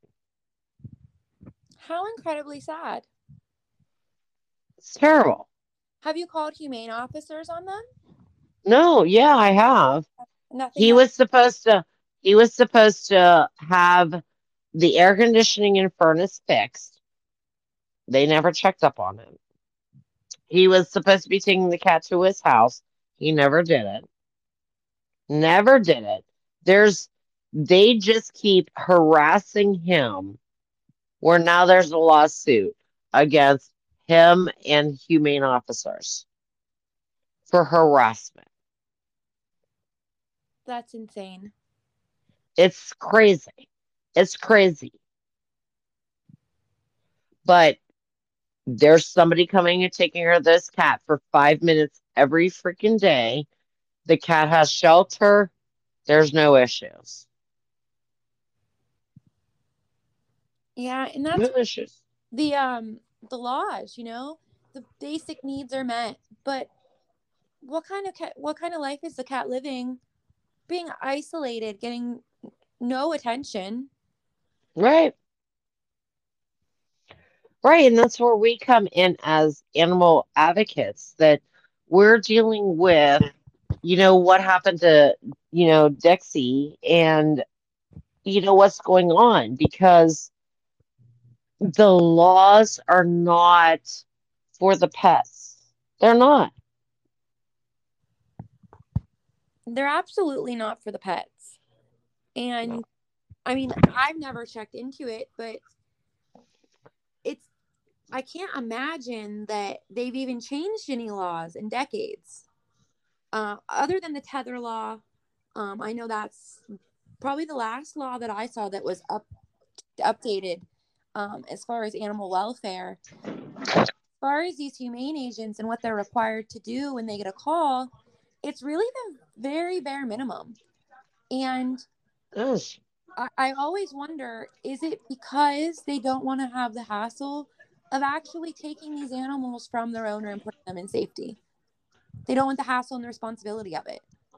How incredibly sad. It's terrible. Have you called humane officers on them? No, yeah, I have. Nothing. He was supposed to he was supposed to have the air conditioning and furnace fixed. They never checked up on him. He was supposed to be taking the cat to his house. He never did it. Never did it. They just keep harassing him, where now there's a lawsuit against him and humane officers for harassment. That's insane. It's crazy. It's crazy. But there's somebody coming and taking care of this cat for 5 minutes every freaking day. The cat has shelter. There's no issues. Yeah, and that's No issues. the laws, the basic needs are met, but what kind of life is the cat living, being isolated, getting no attention? Right. Right. And that's where we come in as animal advocates, that we're dealing with, what happened to, Dixie, and, what's going on, because the laws are not for the pets. They're not. They're absolutely not for the pets. And I mean, I've never checked into it, but I can't imagine that they've even changed any laws in decades. Other than the tether law, I know that's probably the last law that I saw that was updated as far as animal welfare. As far as these humane agents and what they're required to do when they get a call, it's really the very bare minimum. And Yes. I always wonder, is it because they don't want to have the hassle of actually taking these animals from their owner and putting them in safety? They don't want the hassle and the responsibility of it.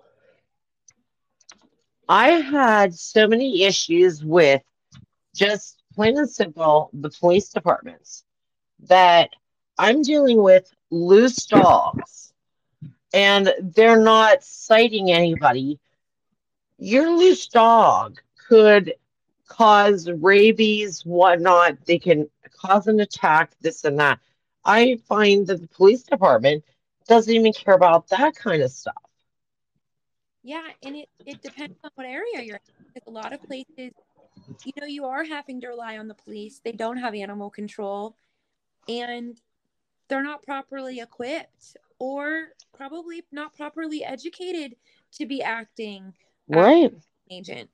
I had so many issues with, just plain and simple, the police departments. that I'm dealing with loose dogs and they're not citing anybody. Your loose dog could cause rabies, whatnot. They can cause an attack, this and that. I find that the police department doesn't even care about that kind of stuff. Yeah, and it depends on what area you're in. Because a lot of places, you are having to rely on the police. They don't have animal control, and they're not properly equipped or probably not properly educated to be acting as Right, an agent.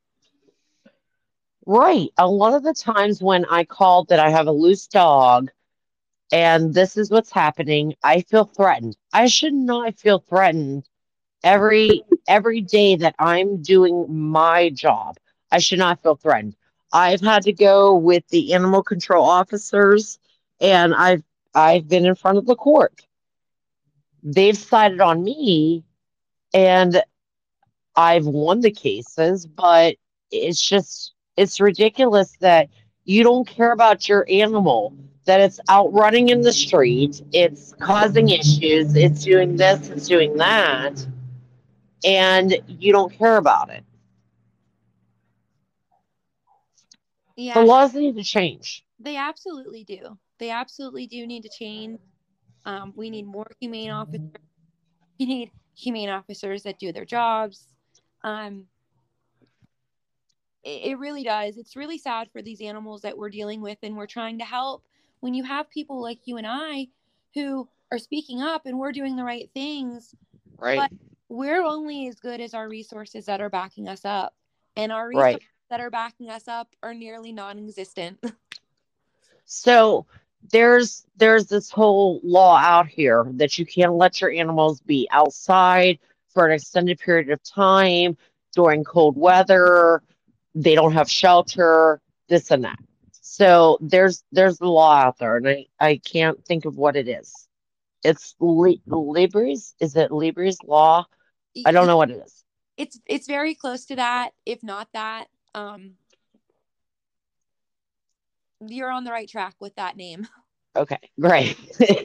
right. A lot of the times when I called that I have a loose dog and this is what's happening, I feel threatened. I should not feel threatened every day that I'm doing my job. I should not feel threatened. I've had to go with the animal control officers and I've been in front of the court. They've sided on me and I've won the cases, but it's ridiculous that you don't care about your animal, that it's out running in the street, it's causing issues, it's doing this, it's doing that, and you don't care about it. The Yeah, laws need to change. they absolutely do. They absolutely do need to change. We need more humane officers. We need humane officers that do their jobs. Um, it really does. It's really sad for these animals that we're dealing with and we're trying to help. When you have people like you and I who are speaking up and we're doing the right things, Right, but we're only as good as our resources that are backing us up. And our resources right. that are backing us up are nearly non existent. So there's this whole law out here that you can't let your animals be outside for an extended period of time during cold weather. They don't have shelter, this and that. So there's the law out there, and I can't think of what it is. It's Libra's. Is it Libra's law? I don't know what it is. It's very close to that, if not that. You're on the right track with that name. Okay, great.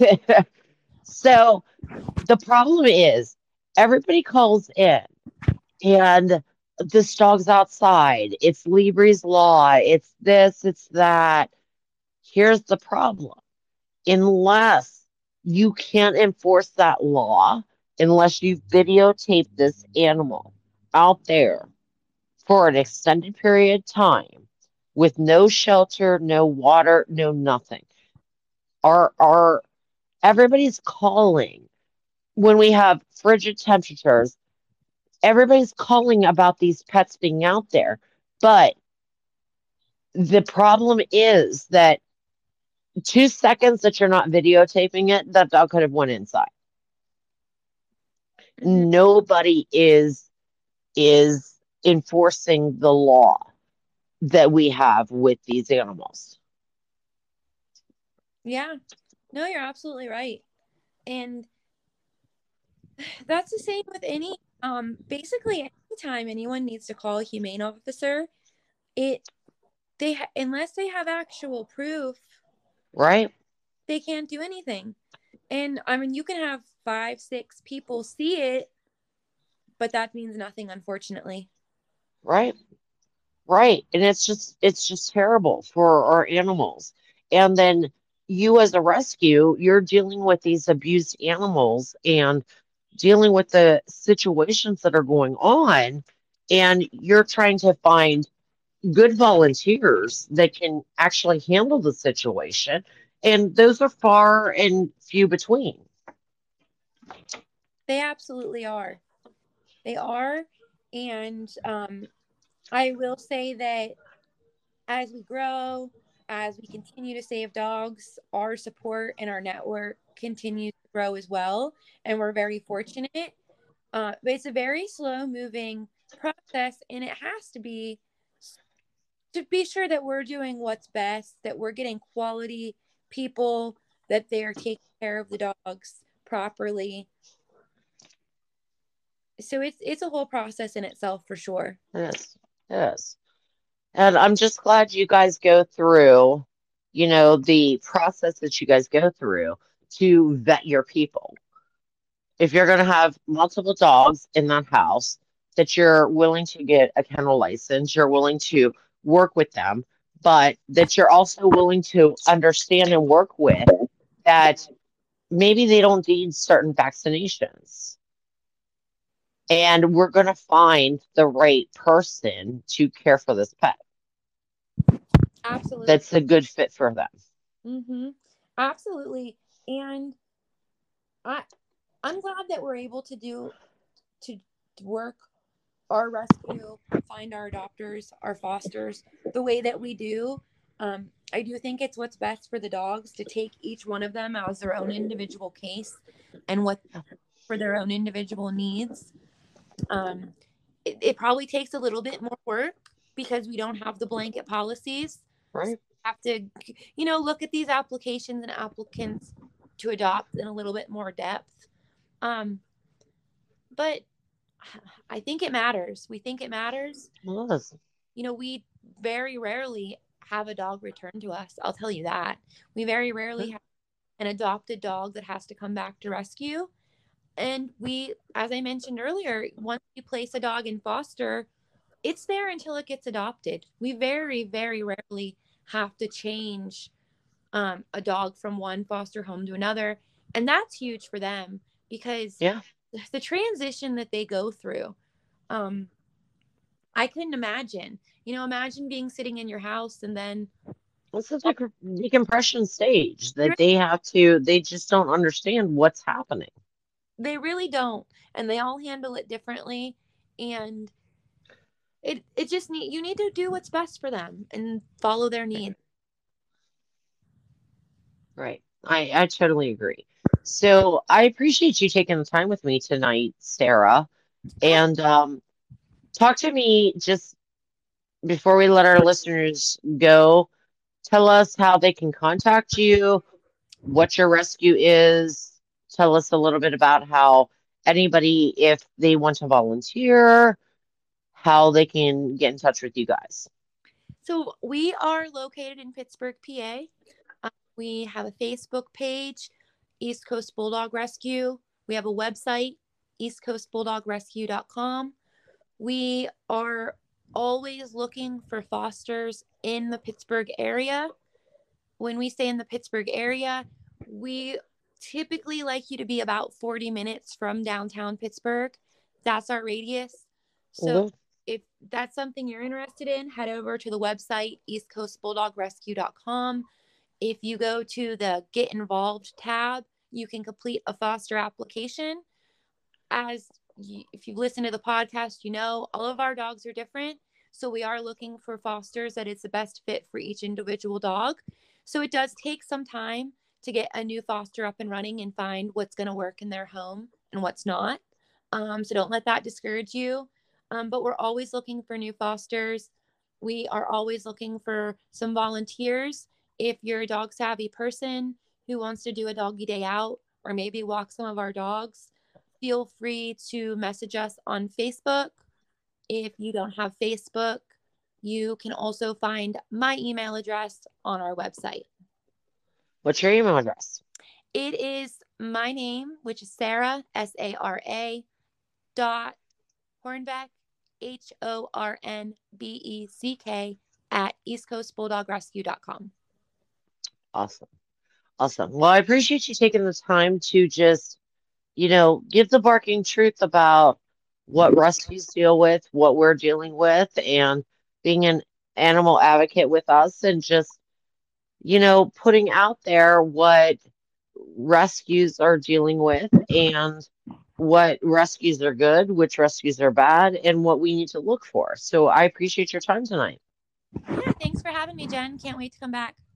So the problem is everybody calls in and this dog's outside. It's Libra's law. It's this, it's that. Here's the problem. Unless you can't enforce that law, unless you videotape this animal out there for an extended period of time with no shelter, no water, no nothing. Our everybody's calling when we have frigid temperatures, everybody's calling about these pets being out there. But the problem is that 2 seconds that you're not videotaping it, that dog could have went inside. Hmm. Nobody is enforcing the law that we have with these animals. Yeah. No, you're absolutely right. And that's the same with any basically anytime anyone needs to call a humane officer, it unless they have actual proof, Right? they can't do anything. And I mean, you can have 5, 6 people see it, but that means nothing, unfortunately. Right? Right. And it's just terrible for our animals. And then you as a rescue, you're dealing with these abused animals and dealing with the situations that are going on, and you're trying to find good volunteers that can actually handle the situation. And those are far and few between. They absolutely are. They are. And I will say that as we grow, as we continue to save dogs, our support and our network continues to grow as well. And we're very fortunate. But it's a very slow moving process, and it has to be sure that we're doing what's best, that we're getting quality people, that they're taking care of the dogs properly. So it's a whole process in itself for sure. Yes, yes. And I'm just glad you guys go through, the process that you guys go through to vet your people. If you're going to have multiple dogs in that house, that you're willing to get a kennel license, you're willing to work with them, but that you're also willing to understand and work with that maybe they don't need certain vaccinations. And we're going to find the right person to care for this pet Absolutely. that's a good fit for them. Mm-hmm. Absolutely. And I I'm glad that we're able to work our rescue, find our adopters, our fosters the way that we do. I do think it's what's best for the dogs to take each one of them as their own individual case and what for their own individual needs. Um, it probably takes a little bit more work because we don't have the blanket policies. So Right. we have to, look at these applications and applicants to adopt in a little bit more depth. Um, but I think it matters. We think it matters. Well, that's- We very rarely have a dog return to us. I'll tell you that. We very rarely have an adopted dog that has to come back to rescue. And we, as I mentioned earlier, once we place a dog in foster, it's there until it gets adopted. We very, very rarely have to change a dog from one foster home to another. And that's huge for them because yeah. the transition that they go through, I couldn't imagine. Imagine being sitting in your house and then It's a decompression stage that they just don't understand what's happening. they really don't, and they all handle it differently. And it just you need to do what's best for them and follow their needs. Right. I totally agree. So I appreciate you taking the time with me tonight, Sarah. And talk to me just before we let our listeners go. Tell us how they can contact you, what your rescue is. Tell us a little bit about how anybody, if they want to volunteer, how they can get in touch with you guys. So we are located in Pittsburgh, PA. We have a Facebook page, East Coast Bulldog Rescue. We have a website, eastcoastbulldogrescue.com. We are always looking for fosters in the Pittsburgh area. When we say in the Pittsburgh area, we typically like you to be about 40 minutes from downtown Pittsburgh. That's our radius. So Mhm. if that's something you're interested in, head over to the website, eastcoastbulldogrescue.com. If you go to the Get Involved tab, you can complete a foster application. If you've listened to the podcast, all of our dogs are different. So we are looking for fosters that is the best fit for each individual dog. So it does take some time to get a new foster up and running and find what's going to work in their home and what's not. So don't let that discourage you. But we're always looking for new fosters. We are always looking for some volunteers. If you're a dog savvy person who wants to do a doggy day out or maybe walk some of our dogs, feel free to message us on Facebook. If you don't have Facebook, you can also find my email address on our website. What's your email address? It is my name, which is Sarah, SARA, Hornbeck, HORNBECK, at eastcoastbulldogrescue.com. Awesome. Awesome. Well, I appreciate you taking the time to just, give the barking truth about what rescues deal with, what we're dealing with, and being an animal advocate with us, and just, putting out there what rescues are dealing with and what rescues are good, which rescues are bad, and what we need to look for. So I appreciate your time tonight. Yeah, thanks for having me, Jen. Can't wait to come back.